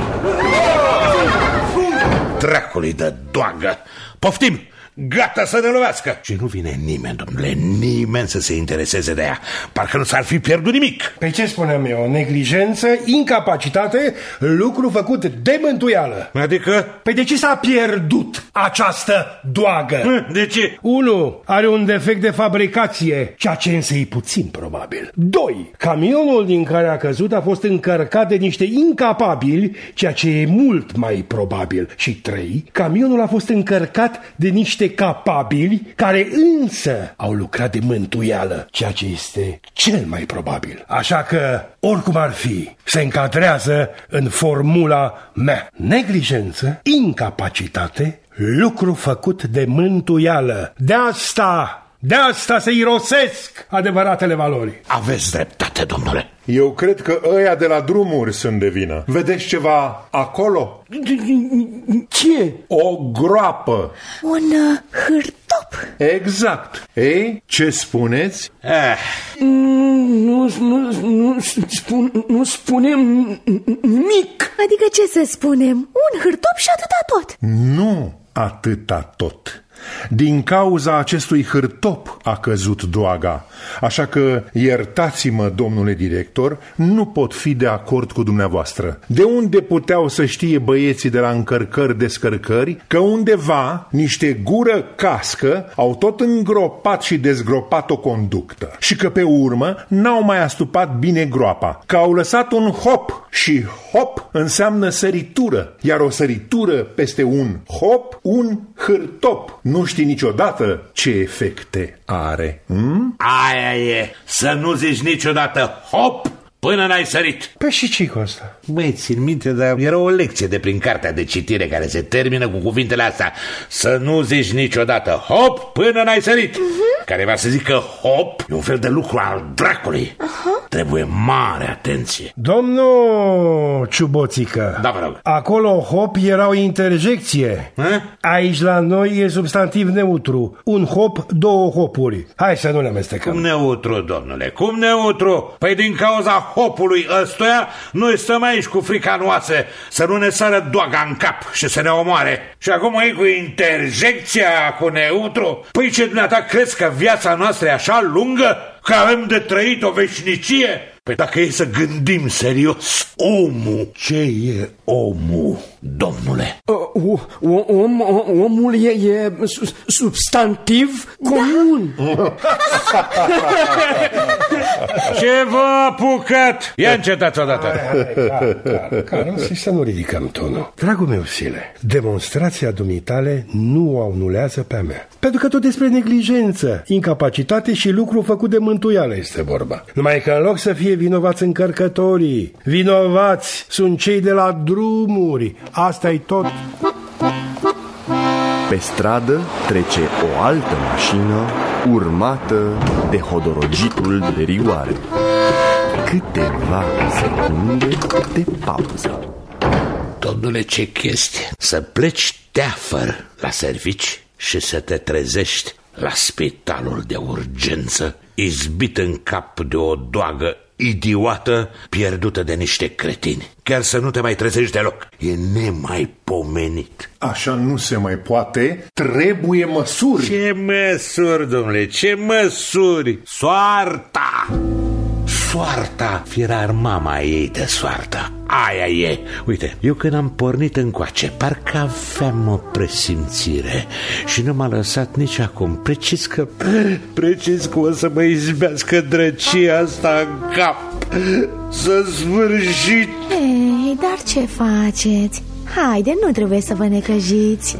F: Dracului de doagă! Poftim! Gata să ne lovească! Și nu vine nimeni, domnule, nimeni să se intereseze de ea. Parcă nu s-ar fi pierdut nimic.
G: Pe ce spuneam eu? Neglijență, incapacitate, lucru făcut de mântuială.
F: Adică?
G: Păi de ce s-a pierdut această doagă?
F: De ce?
G: 1. Are un defect de fabricație, ceea ce însă e puțin probabil. 2. Camionul din care a căzut a fost încărcat de niște incapabili, ceea ce e mult mai probabil. Și 3. Camionul a fost încărcat de niște capabili care însă au lucrat de mântuială, ceea ce este cel mai probabil. Așa că, oricum ar fi, se încadrează în formula mea. Neglijență, incapacitate, lucru făcut de mântuială. De asta se irosesc adevăratele valori.
F: Aveți dreptate, domnule.
E: Eu cred că ăia de la drumuri sunt de vină. Vedeți ceva acolo?
D: Ce?
E: O groapă.
C: Un hârtop.
E: Exact. Ei, ce spuneți?
D: Nu spunem nimic.
C: Adică ce să spunem? Un hârtop și atâta tot.
E: Nu atâta tot. Din cauza acestui hârtop a căzut doaga. Așa că iertați-mă, domnule director, nu pot fi de acord cu dumneavoastră. De unde puteau să știe băieții de la încărcări-descărcări că undeva niște gură cască au tot îngropat și dezgropat o conductă și că pe urmă n-au mai astupat bine groapa, că au lăsat un hop și hop înseamnă săritură, iar o săritură peste un hop, un hârtop. Nu știi niciodată ce efecte are.
F: Aia e, să nu zici niciodată hop până n-ai sărit.
G: Păi și ce-i cu asta?
F: Băi, țin minte, dar era o lecție de prin cartea de citire care se termină cu cuvintele astea. Să nu zici niciodată hop până n-ai sărit. Care va să zică hop e un fel de lucru al dracului. Trebuie mare atenție.
G: Domnul Ciuboțică,
F: Da, vă rog.
G: acolo hop era o interjecție. Aici la noi e substantiv neutru. Un hop, două hopuri. Hai să nu le amestecăm.
F: Cum neutru, domnule, cum neutru? Păi din cauza hopului ăstuia, noi stăm aici cu frica noastră să nu ne sară doaga în cap și să ne omoare. Și acum e cu interjecția, cu neutru? Păi ce dumneata crezi că viața noastră e așa lungă? Că avem de trăit o veșnicie? Păi dacă e să gândim serios, omul, ce e omul, domnule?
D: Omul e substantiv comun.
F: Ce v-a apucat? Ia încetați odată.
G: Carol, să nu ridicăm tonul. Dragul meu, Sile, demonstrația dumitale nu o anulează pe a mea. Pentru că tot despre neglijență, incapacitate și lucru făcut de mântuială este vorba. Numai că în loc să fie vinovați încărcătorii, vinovați sunt cei de la drumuri. Asta-i tot.
A: Pe stradă trece o altă mașină urmată de hodorogitul de rigoare. Câteva secunde de pauză.
F: Domnule, ce chestie? Să pleci teafăr la servici și să te trezești la spitalul de urgență, izbit în cap de o doagă idiotă pierdută de niște cretini. Chiar să nu te mai trezești deloc. E nemaipomenit.
E: Așa nu se mai poate. Trebuie măsuri.
F: Ce măsuri, domnule, ce măsuri? Soarta! soarta, firar mama ei de soarta. Aia e. Uite, eu când am pornit încoace, parcă aveam o presimțire și nu m-a lăsat nici acum. Precis că o să mă izbească drăcia asta în cap. Să sfârșit.
C: Ei, dar ce faceți? Haide, nu trebuie să vă necăjiți.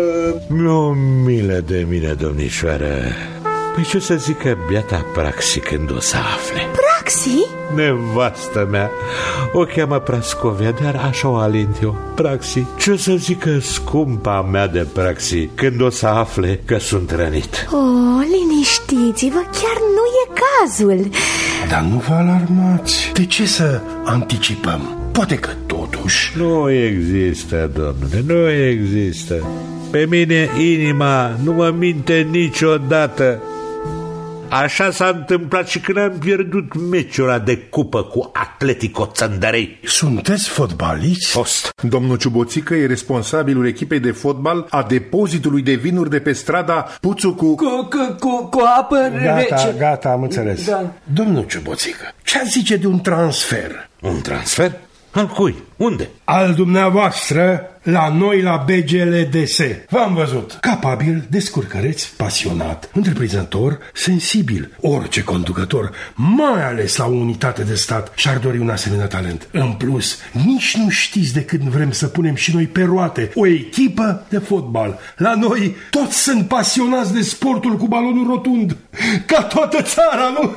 F: Mi-o milă de mine, domnișoară. Păi ce o să zică biata Praxi când o să afle?
C: Praxi?
F: Nevastă mea. O cheamă Prascovia, dar așa o alint eu. Praxi. Ce o să zică scumpa mea de Praxi când o să afle că sunt rănit?
C: Liniștiți-vă, chiar nu e cazul.
G: Dar nu vă alarmați. De ce să anticipăm? Poate că totuși...
F: Nu există, domnule, nu există. Pe mine inima nu mă minte niciodată. Așa s-a întâmplat și când am pierdut meciul ăla de cupă cu Atletico Țăndărei.
G: Sunteți fotbaliți?
F: Fost.
E: Domnul Ciuboțică e responsabilul echipei de fotbal a depozitului de vinuri de pe strada Puțu
D: cu apă rece.
G: Gata, am înțeles.
D: Da.
G: Domnul Ciuboțică, ce zice de un transfer?
F: Un transfer? Al cui? Unde?
G: Al dumneavoastră la noi la BGLDS. V-am văzut. Capabil, descurcăreț, pasionat, întreprinzător, sensibil. Orice conducător, mai ales la o unitate de stat, și-ar dori un asemenea talent. În plus, nici nu știți de când vrem să punem și noi pe roate o echipă de fotbal. La noi toți sunt pasionați de sportul cu balonul rotund. Ca toată țara, nu?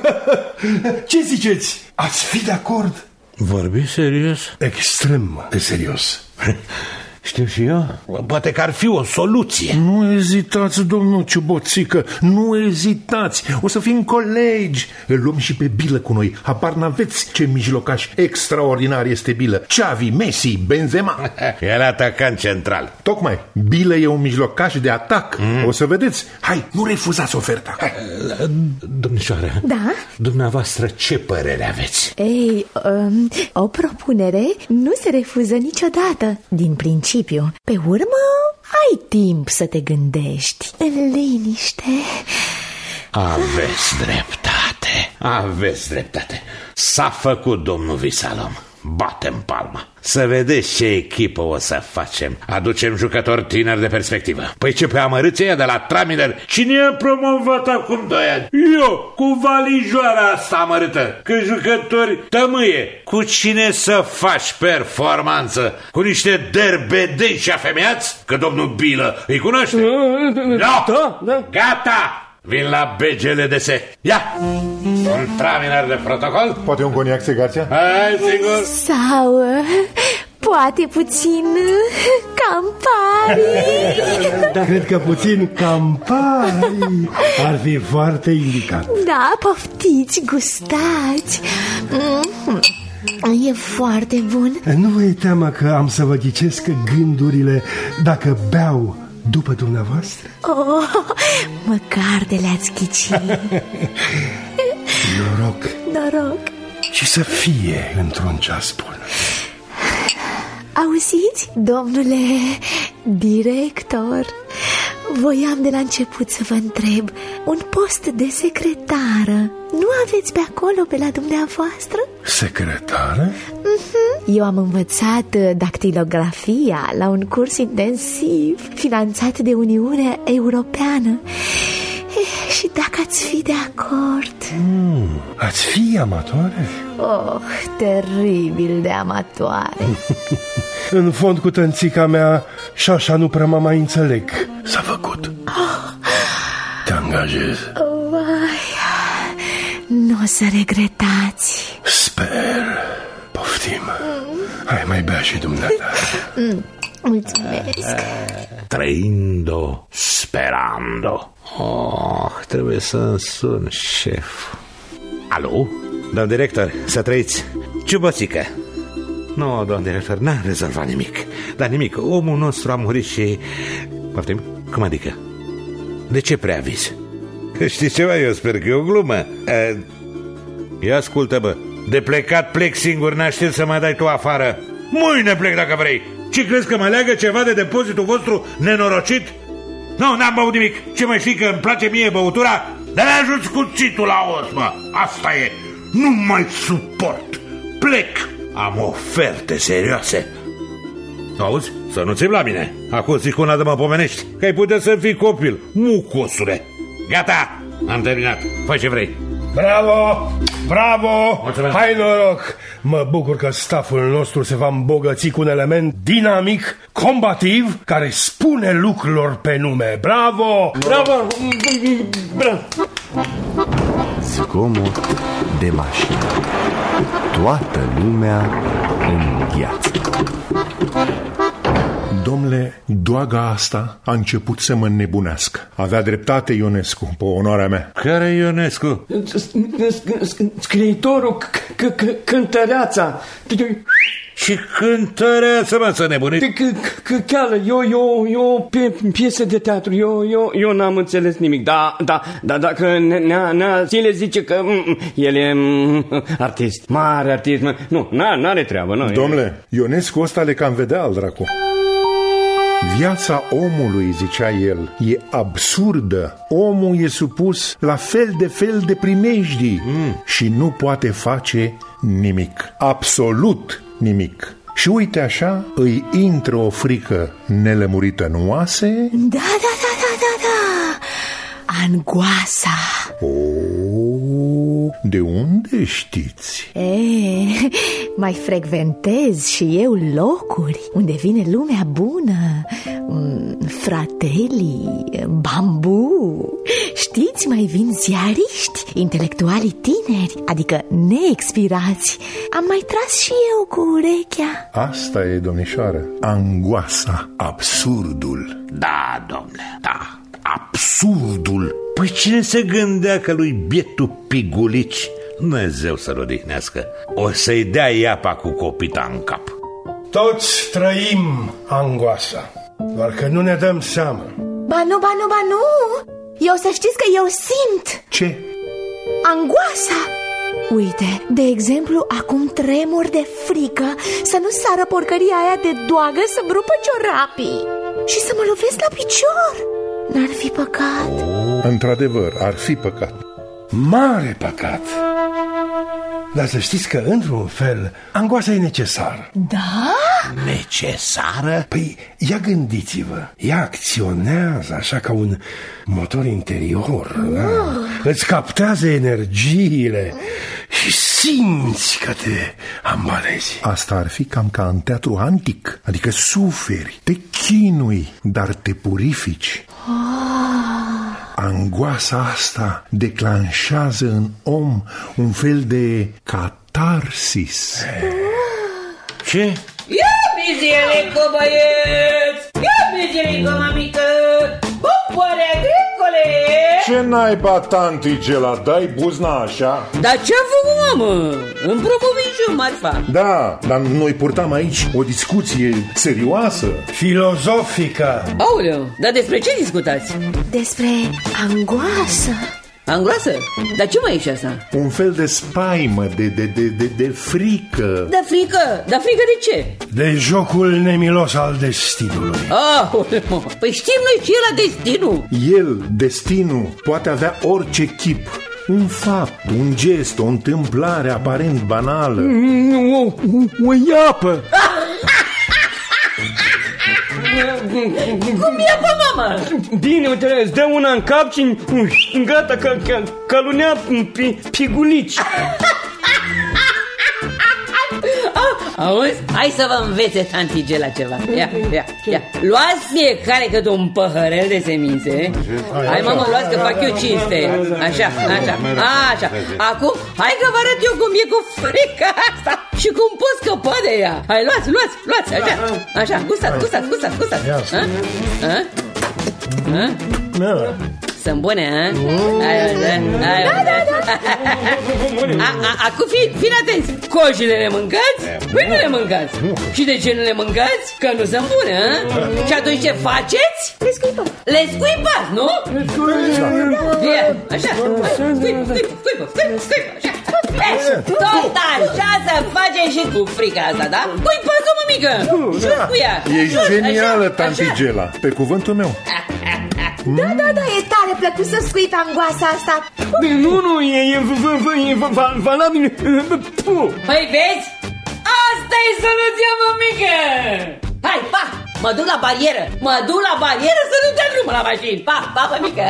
G: Ce ziceți? Ați fi de acord?
F: Vorbi serios?
G: Extrem de serios.
F: Știu și eu. Poate că ar fi o soluție.
E: Nu ezitați, domnul Ciuboțică, nu ezitați. O să fim colegi. Îl luăm și pe Bilă cu noi. Habar n-aveți ce mijlocaș extraordinar este Bilă. Xavi, Messi, Benzema.
F: El atacant central.
E: Tocmai, Bilă e un mijlocaș de atac. O să vedeți. Hai, nu refuzați oferta. Hai.
F: Domnișoară.
C: Da?
F: Dumneavoastră ce părere aveți?
C: Ei, o propunere nu se refuză niciodată, din principiu. Pe urmă, ai timp să te gândești în liniște.
F: Aveți dreptate. S-a făcut, domnul Visalom. Batem palma. Să vedeți ce echipă o să facem. Aducem jucători tineri de perspectivă. Păi ce pe amărâții ăia de la Traminer? Cine a promovat acum 2 ani? Eu, cu valijoara asta amărâtă. Că jucători tămâie. Cu cine să faci performanță? Cu niște derbedei și afemeați? Că domnul Bilă îi cunoaște? Da. Gata! Vin la BGLDS. Ia! Un Traminer de protocol?
E: Poate un coniac, Segația?
F: Hai, sigur.
C: Sau poate puțin Campari.
G: Cred că puțin Campari ar fi foarte indicat.
C: Da, poftiți, gustați. E foarte bun.
G: Nu vă e teamă că am să vă ghicesc gândurile dacă beau după dumneavoastră?
C: Măcar de le-ați ghici. Noroc.
G: Și să fie într-un ceas bun.
C: Auziți, domnule director, voiam de la început să vă întreb. Un post de secretară nu aveți pe acolo, pe la dumneavoastră?
G: Secretară?
C: Eu am învățat dactilografia la un curs intensiv finanțat de Uniunea Europeană. Și dacă ați fi de acord...
G: Ați fi amatoare?
C: Teribil de amatoare.
G: În fond, cu tănțica mea și așa nu prea mă mai înțeleg. S-a făcut. Te angajez.
C: Nu o să regretați.
G: Sper. Poftim. Hai, mai bea și dumneata.
C: Mulțumesc.
F: Trăindo, sperando. Trebuie să-mi sun șef. Alo? Domn director, să trăiți. Ciuboțică. Nu, domn director, n-a rezolvat nimic. Dar nimic, omul nostru a murit și... Poftim? Cum adică? De ce preaviz? Știți ceva? Eu sper că e o glumă. Ia ascultă, bă. De plecat plec singur, n-aștept să mă dai tu afară. Mâine plec dacă vrei. Ce crezi că mă leagă ceva de depozitul vostru nenorocit? Nu, n-am băut nimic. Ce mai știi că îmi place mie băutura? Dar ne ajuți cuțitul la os, mă. Asta e. Nu mai suport. Plec. Am oferte serioase. Auzi? Să nu ți-mi la mine. Acum zic una de mă pomenești, că ai putea să fii copil, mucosule. Gata, am terminat. Fă ce vrei.
G: Bravo! Bravo!
F: Mulțumesc.
G: Hai noroc! Mă bucur că staful nostru se va îmbogăți cu un element dinamic, combativ, care spune lucrurilor pe nume. Bravo!
D: Bravo! Bravo!
A: Zgomot de mașină. Toată lumea îngheață.
E: Domnule, doaga asta a început să mă înnebunească. Avea dreptate Ionescu, pe onoarea mea.
F: Care e Ionescu?
D: Scriitorul, cântăreața.
F: Și cântăreață, mă, să nebunit.
D: Cheală, eu piesă de teatru, eu n-am înțeles nimic. Da, dacă Nea Sile zice că el e artist, mare artist. Nu, n-are treabă. Nu,
E: Domnule, Ionescu ăsta le cam vedea al dracu. Viața omului, zicea el, e absurdă. Omul e supus la fel de primejdii și nu poate face nimic. Absolut nimic. Și uite așa, îi intră o frică nelămurită în oase.
C: Da. Angoasa.
E: De unde știți?
C: Mai frecventez și eu locuri unde vine lumea bună. Fratelii, bambu. Știți, mai vin ziariști, intelectualii tineri, adică neexpirați. Am mai tras și eu cu urechea.
E: Asta e, domnișoară, angoasa, absurdul.
F: Da, domnule, da, absurdul. Păi cine se gândea că lui bietul Pigulici, Dumnezeu să-l odihnească, o să-i dea iapa cu copita în cap?
G: Toți trăim angoasa, doar că nu ne dăm seama.
C: Ba nu. Eu să știți că eu simt.
E: Ce?
C: Angoasa. Uite, de exemplu, acum tremur de frică să nu sară porcăria aia de doagă să rupă ciorapii și să mă lovesc la picior. N-ar fi păcat?
E: Într-adevăr, ar fi păcat.
G: Mare păcat. Dar să știți că, într-un fel, angoasa e necesară.
C: Da?
F: Necesară?
G: Păi, ia gândiți-vă, ea acționează așa ca un motor interior, da? Îți captează energiile și simți că te ambalezi.
E: Asta ar fi cam ca în teatru antic, adică suferi, te chinui, dar te purifici. Angoasa asta declanșează în om un fel de catarsis.
F: Ce?
B: Ia bizelico, băieți! Ia bizelico, mamică! Popoare agricole!
E: Ce naiba, tantigela, dai buzna așa?
B: Dar ce-a făcut, mamă? Îmi propoviciu, Marfa.
E: Da, dar noi purtam aici o discuție serioasă.
G: Filozofică.
B: Aoleu, dar despre ce discutați?
C: Despre angoasă.
B: Angoasă? Dar ce mai e și asta?
E: Un fel de spaimă, de frică.
B: De frică? Dar frică de ce?
G: De jocul nemilos al destinului.
B: Aoleu, păi știm noi ce e la destinul.
E: El, destinul, poate avea orice chip. Un fapt, un gest, o întâmplare aparent banală.
D: O iapă.
B: Cum e, bă, mama?
D: Bine, uite, îți dă una în cap și gata, că lunea Pigulici.
B: Auzi? Hai să vă învețe tantigela ceva. Ia. Luați fiecare câte un păhărel de semințe. Hai, mamă, luați că fac eu cinste. Așa. Acum, hai că vă arăt eu cum e cu frica asta și cum pot scăpa de ea. Hai, luați, așa, gustați. Sunt bune, a? Acum fiți atenți. Cojile le mâncați? Păi nu le mâncați. Și de ce nu le mâncați? Că nu sunt bune, a? Și atunci ce faceți? Le scuipați, nu? Ia, așa. Scuipă, așa. Tot așa să facem și cu frica asta, da? Scuipați-o, mămică. Jur cu ea.
E: E genială, tantigela, pe cuvântul meu.
C: Da, e tare plăcut să scui pe angoasa asta.
D: Nu, e valabil.
B: Păi vezi? Asta e soluția, mămică! Hai, pa! Mă duc la barieră să nu dea drumul la mașini. Pa, mămică!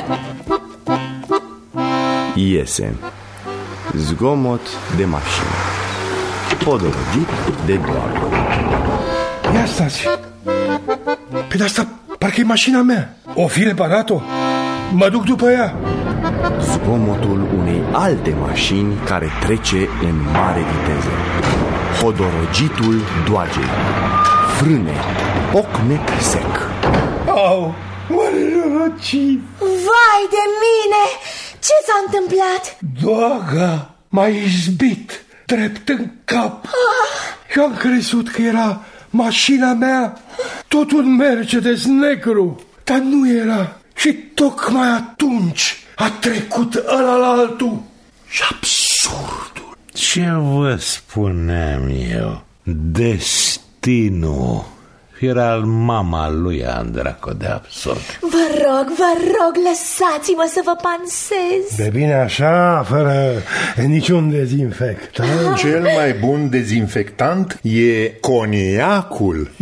A: Iese. Zgomot de mașină. Podorogit de doamnă.
G: Ia stați. Pe de asta parcă e mașina mea. O fi reparat-o? Mă duc după ea.
A: Zgomotul unei alte mașini care trece în mare viteză. Podorogitul doagei. Frâne. Pocnet sec.
G: Au, mă răcit.
C: Vai de mine! Ce s-a întâmplat?
G: Doaga m-a izbit drept în cap. Eu am crezut că era mașina mea, tot un Mercedes negru, dar nu era. Și tocmai atunci a trecut ăla la altul. Și absurdul.
F: Ce vă spuneam eu? Destinul era al mama lui Andraco de absurd.
C: Vă rog, lăsați-mă să vă pansez.
G: De bine așa, fără niciun dezinfectant.
E: Cel mai bun dezinfectant e coniacul.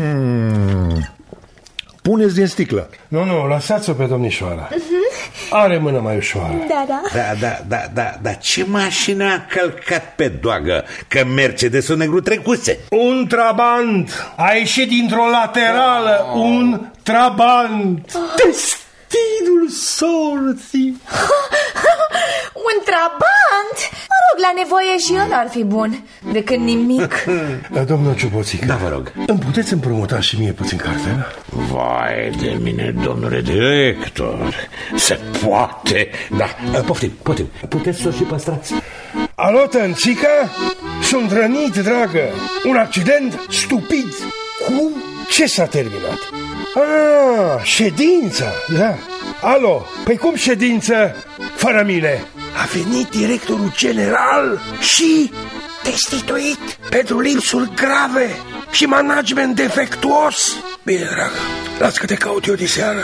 E: Puneți din sticlă.
G: Nu, lăsați-o pe domnișoara. Are mână mai ușoară.
F: Da, ce mașină a călcat pe doagă că Mercedesul negru trecuse?
G: Un trabant. A ieșit dintr-o laterală. Un trabant. Destinul sorții.
C: Un trabant? Mă rog, la nevoie și el ar fi bun decât nimic.
G: Domnul Ciuboțică,
F: Da, vă rog.
G: îmi puteți împrumuta și mie puțin cartela?
F: Vai de mine, domnule director. Se poate. Da, poftim. Puteți să o și păstrați.
G: Alo, tănțica? Sunt rănit, dragă. Un accident stupid. Cum? Ce s-a terminat? Ședința, da. Alo, păi cum ședință fără mine? A venit directorul general și destituit pentru lipsuri grave și management defectuos. Bine, dragă, las că te caut eu de seară.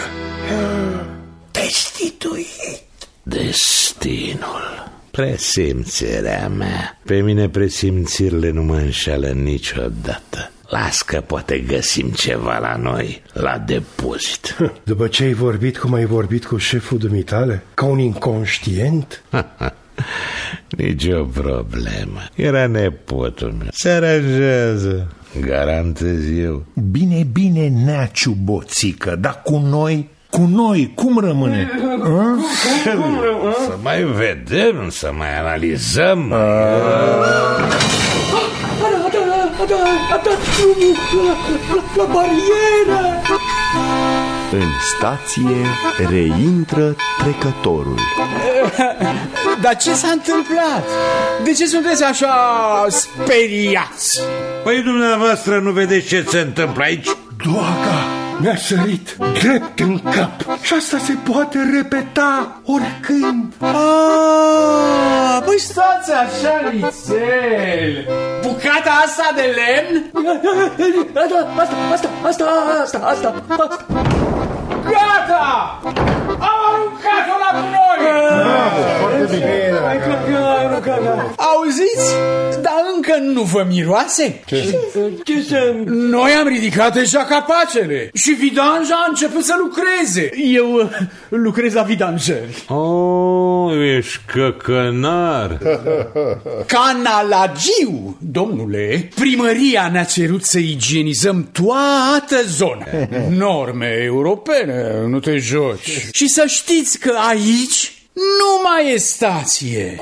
G: Destituit.
F: Destinul. Presimțirea mea. Pe mine presimțirile nu mă înșală niciodată. Las că poate găsim ceva la noi, la depozit.
G: După ce ai vorbit cum ai vorbit cu șeful dumitale, ca un inconștient?
F: Nici o problemă. Era nepotul meu. Se aranjează. Garantez eu.
E: Bine, nea Ciuboțică, dar cu noi, cum rămâne?
F: Să mai vedem, să mai analizăm.
D: La barieră!
A: În stație reintră trecătorul.
H: Dar ce s-a întâmplat? De ce sunteți așa speriați?
F: Păi dumneavoastră nu vedeți ce se întâmplă aici?
G: Doaga mi-a sărit drept în cap. Și asta se poate repeta oricând.
H: Păi stați așa, nițel. Bucata asta de lemn? Asta. Gata! Am aruncat-o la noi!
G: Foarte bine.
H: Auziți? Dar încă nu vă miroase?
D: Ce?
H: Noi am ridicat deja capacele și vidanja a început să lucreze.
D: Eu lucrez la vidanjeri.
F: Ești căcănar.
H: Canalagiu, domnule. Primăria ne-a cerut să igienizăm toată zona. Norme europene, nu te joci. Și să știți că aici nu mai e stație.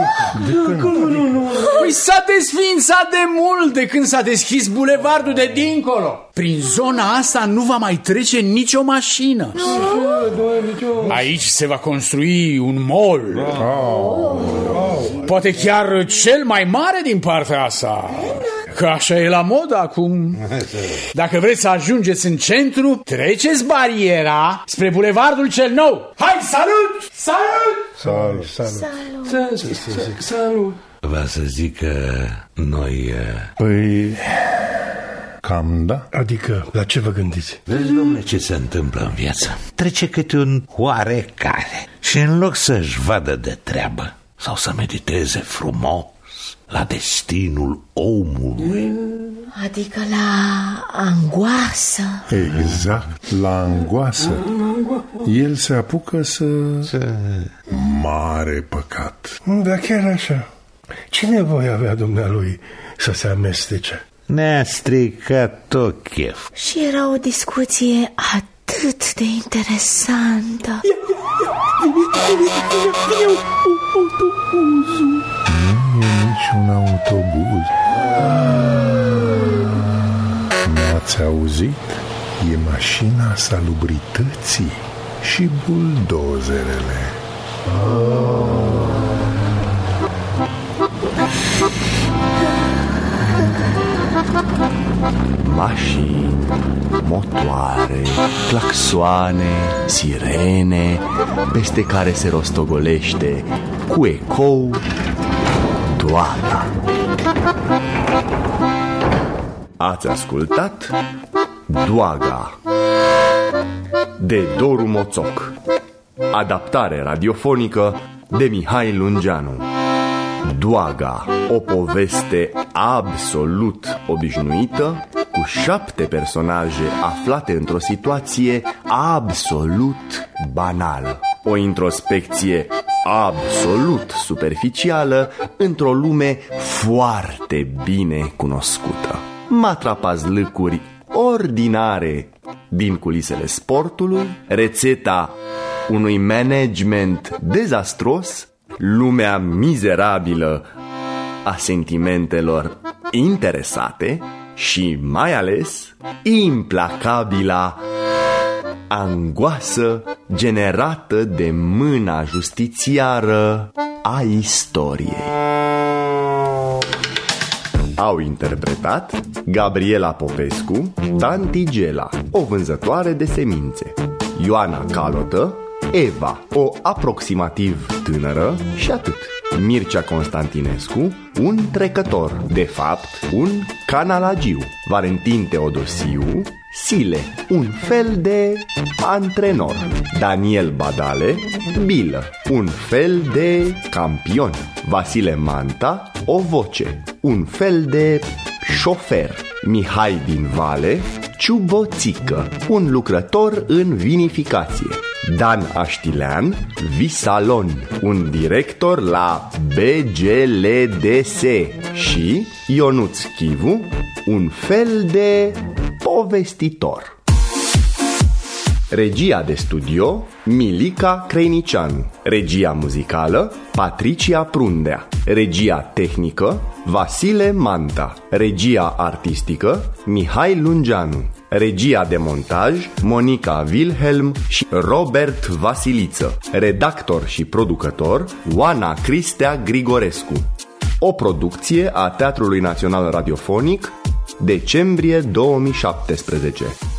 H: Păi s-a desființat de mult de când s-a deschis bulevardul de dincolo. Prin zona asta nu va mai trece nicio mașină. Aici se va construi un mall. Poate chiar cel mai mare din partea asta. Că așa e la modă acum. Dacă vreți să ajungeți în centru, treceți bariera spre bulevardul cel nou. Hai, salut!
F: Va să zic că noi...
E: Păi, Cam da.
G: Adică, la ce vă gândiți?
F: Vezi, domnule, ce se întâmplă în viață? Trece câte un oarecare și în loc să-și vadă de treabă sau să mediteze frumos la destinul omului,
C: Adică la angoasă.
E: Exact, la angoasă. El se apucă să... Mare păcat.
G: Da, chiar așa. Ce nevoie avea dumnealui să se amestece?
F: ne-a stricat tot chef.
C: Și era o discuție atât de interesantă.
E: Nu e niciun autobuz. N-ați auzit? E mașina salubrității și buldozerele.
A: Mașini, motoare, claxoane, sirene, peste care se rostogolește cu ecou Doana. Ați ascultat Doaga de Doru Moțoc, adaptare radiofonică de Mihai Lungeanu. Doaga, o poveste absolut obișnuită, cu 7 personaje aflate într-o situație absolut banală. O introspecție absolut superficială într-o lume foarte bine cunoscută. Matrapazlâcuri ordinare din culisele sportului, rețeta unui management dezastros, lumea mizerabilă a sentimentelor interesate și, mai ales, implacabila angoasă generată de mâna justițiară a istoriei. Au interpretat Gabriela Popescu, Tanti Gela, o vânzătoare de semințe, Ioana Calotă, Eva, o aproximativ tânără și atât. Mircea Constantinescu, un trecător, de fapt un canalagiu. Valentin Teodosiu, Sile, un fel de antrenor. Daniel Badale, Bilă, un fel de campion. Vasile Manta, o voce, un fel de șofer. Mihai din Vale, Ciuboțică, un lucrător în vinificație. Dan Aștilean, Visalon, un director la BGLDS. Și Ionuț Chivu, un fel de povestitor. Regia de studio Milica Creinicianu. Regia muzicală Patricia Prundea. Regia tehnică Vasile Manta. Regia artistică Mihai Lungeanu. Regia de montaj Monica Wilhelm și Robert Vasiliță. Redactor și producător Oana Cristea Grigorescu. O producție a Teatrului Național Radiofonic, decembrie 2017.